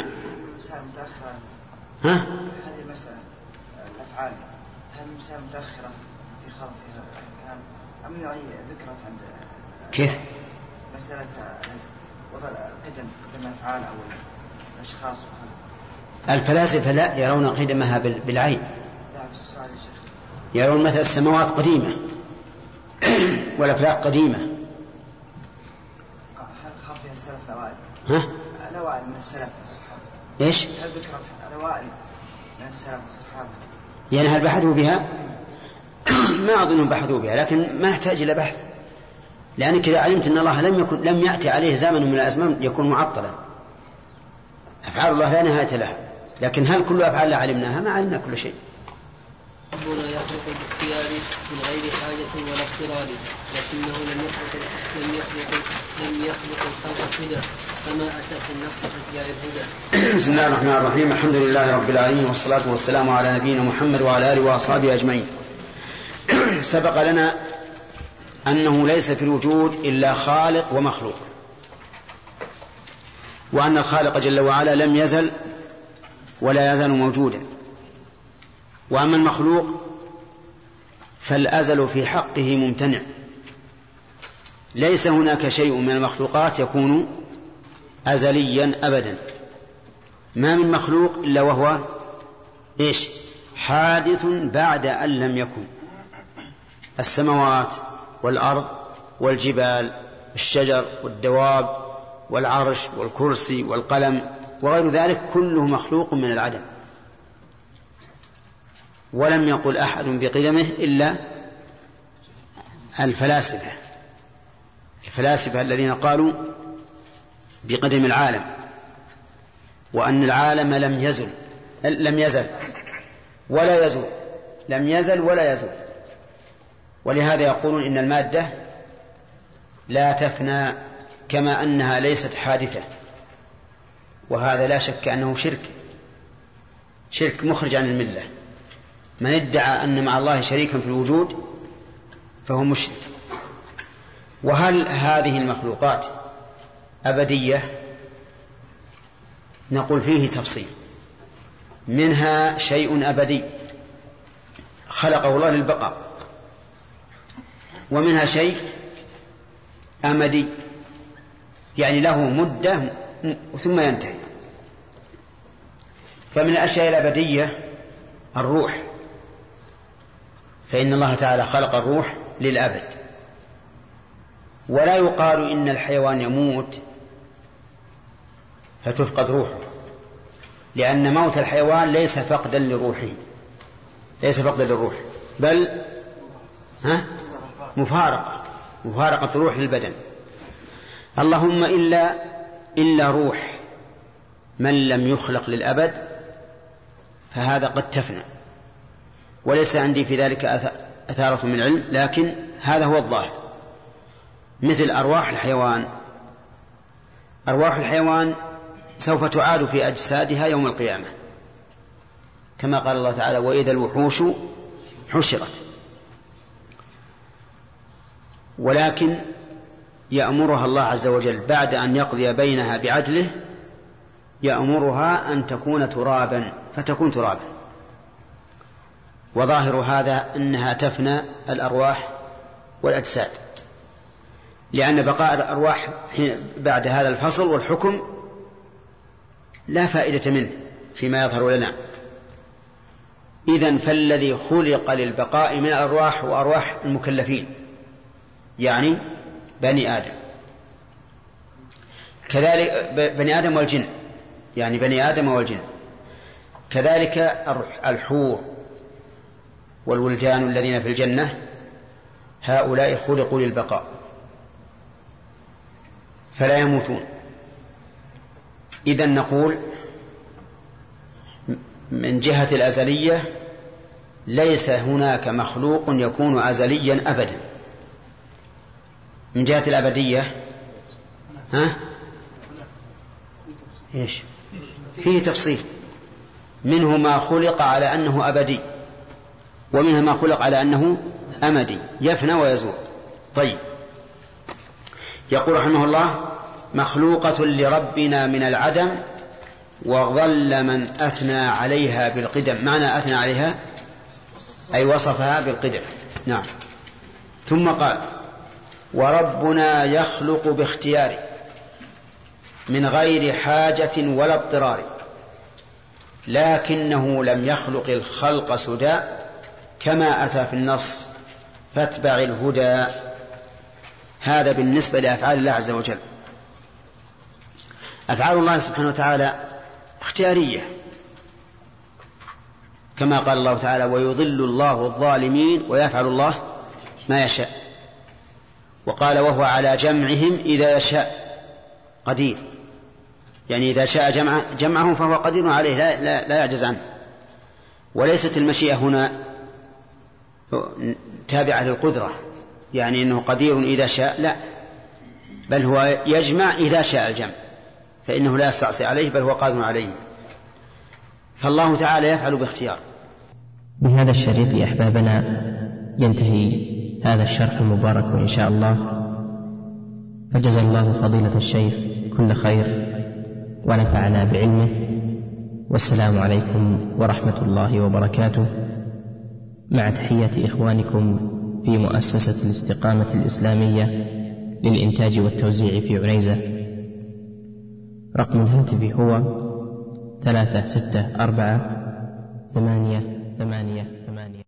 ها؟ هذه المسألة الأفعال هل المسألة متأخرة في خلقها كان أم ذكرت عند كيف؟ مسألة وضع قدم الأفعال أو الأشخاص. الفلاسفة لا يرون قدمها بالعين. لا بالسؤال يا شيخ. يرون مثل السماوات قديمة والأفلاك قديمة. هل خافها السلف الأوائل؟ ها؟ الأوائل من السلف والصحابة. إيش؟ هل ذكرت الأوائل من السلف والصحابة؟ يعني هل بحثوا بها؟ ما أظنهم بحثوا بها، لكن ما يحتاج إلى بحث، لأنك إذا علمت أن الله لم يأتي عليه زمن من الأزمان يكون معطلا. أفعال الله لا نهاية لها، لكن هل كل أفعال لا علمناها؟ ما علمنا كل شيء. ربنا يخلق باختيار من غير حاجة ولا اضطرار، لكنه لم يخلق الخلق سدى كما أتى في النص في اتباع الهدى. بسم الله الرحمن الرحيم، الحمد لله رب العالمين، والصلاة والسلام على نبينا محمد وعلى آله وأصحابه أجمعين. سبق لنا أنه ليس في الوجود إلا خالق ومخلوق، وأن الخالق جل وعلا لم يزل ولا يزال موجودا، وأما المخلوق فالأزل في حقه ممتنع. ليس هناك شيء من المخلوقات يكون أزليا أبدا، ما من مخلوق إلا وهو إيش؟ حادث بعد أن لم يكن. السماوات والأرض والجبال الشجر والدواب والعرش والكرسي والقلم وغير ذلك كله مخلوق من العدم، ولم يقل أحد بقدمه إلا الفلاسفة الذين قالوا بقدم العالم، وأن العالم لم يزل ولا يزول، لم يزل ولا يزول. ولهذا يقولون إن المادة لا تفنى كما أنها ليست حادثة، وهذا لا شك أنه شرك مخرج عن الملة. من ادعى أن مع الله شريكا في الوجود فهو مشرك. وهل هذه المخلوقات أبدية؟ نقول فيه تفصيل. منها شيء أبدي خلقه الله للبقاء، ومنها شيء أمدي يعني له مدة ثم ينتهي. فمن الأشياء الأبدية الروح، فإن الله تعالى خلق الروح للأبد، ولا يقال إن الحيوان يموت فتفقد روحه، لأن موت الحيوان ليس فقدا لروحه، ليس فقدا للروح، بل مفارقة الروح للبدن. اللهم إلا روح من لم يخلق للأبد فهذا قد تفنى، وليس عندي في ذلك أثارة من علم، لكن هذا هو الظاهر. مثل أرواح الحيوان، أرواح الحيوان سوف تعاد في أجسادها يوم القيامة، كما قال الله تعالى: وإذا الوحوش حشرت. ولكن يأمرها الله عز وجل بعد أن يقضي بينها بعدله، يأمرها أن تكون ترابا فتكون ترابا. وظاهر هذا أنها تفنى الأرواح والأجساد، لأن بقاء الأرواح بعد هذا الفصل والحكم لا فائدة منه فيما يظهر لنا. إذن فالذي خلق للبقاء من الأرواح وأرواح المكلفين، يعني بني آدم، كذلك بني آدم والجن، يعني بني آدم والجن، كذلك الحور والولدان الذين في الجنة، هؤلاء خلقوا للبقاء فلا يموتون. إذن نقول من جهة الأزلية ليس هناك مخلوق يكون أزليا أبدا. من جهة الأبدية إيش؟ فيه تفصيل، منه ما خلق على أنه أبدي، ومنه ما خلق على أنه أمدي، يفنى ويزول. طيب، يقول رحمه الله: مخلوقة لربنا من العدم، وظل من أثنى عليها بالقدم. معنى أثنى عليها أي وصفها بالقدم. نعم. ثم قال: وربنا يخلق باختياره من غير حاجة ولا اضطرار، لكنه لم يخلق الخلق سدى، كما أتى في النص: فاتبع الهدى. هذا بالنسبة لأفعال الله عز وجل. أفعال الله سبحانه وتعالى اختيارية، كما قال الله تعالى: ويضل الله الظالمين ويفعل الله ما يشاء. وقال: وهو على جمعهم إذا يشاء قدير، يعني إذا شاء جمعهم فهو قدير عليه، لا يعجز عنه. وليست المشيئة هنا تابعة للقدرة، يعني أنه قدير إذا شاء، لا، بل هو يجمع إذا شاء الجمع، فإنه لا يستعصي عليه، بل هو قادر عليه. فالله تعالى يفعل باختيار. بهذا الشريط يا أحبابنا ينتهي هذا الشرح المبارك إن شاء الله، فجزا الله فضيلة الشيخ كل خير ونفعنا بعلمه، والسلام عليكم ورحمة الله وبركاته، مع تحية إخوانكم في مؤسسة الاستقامة الإسلامية للإنتاج والتوزيع في عنيزة. رقم الهاتف هو 364 888.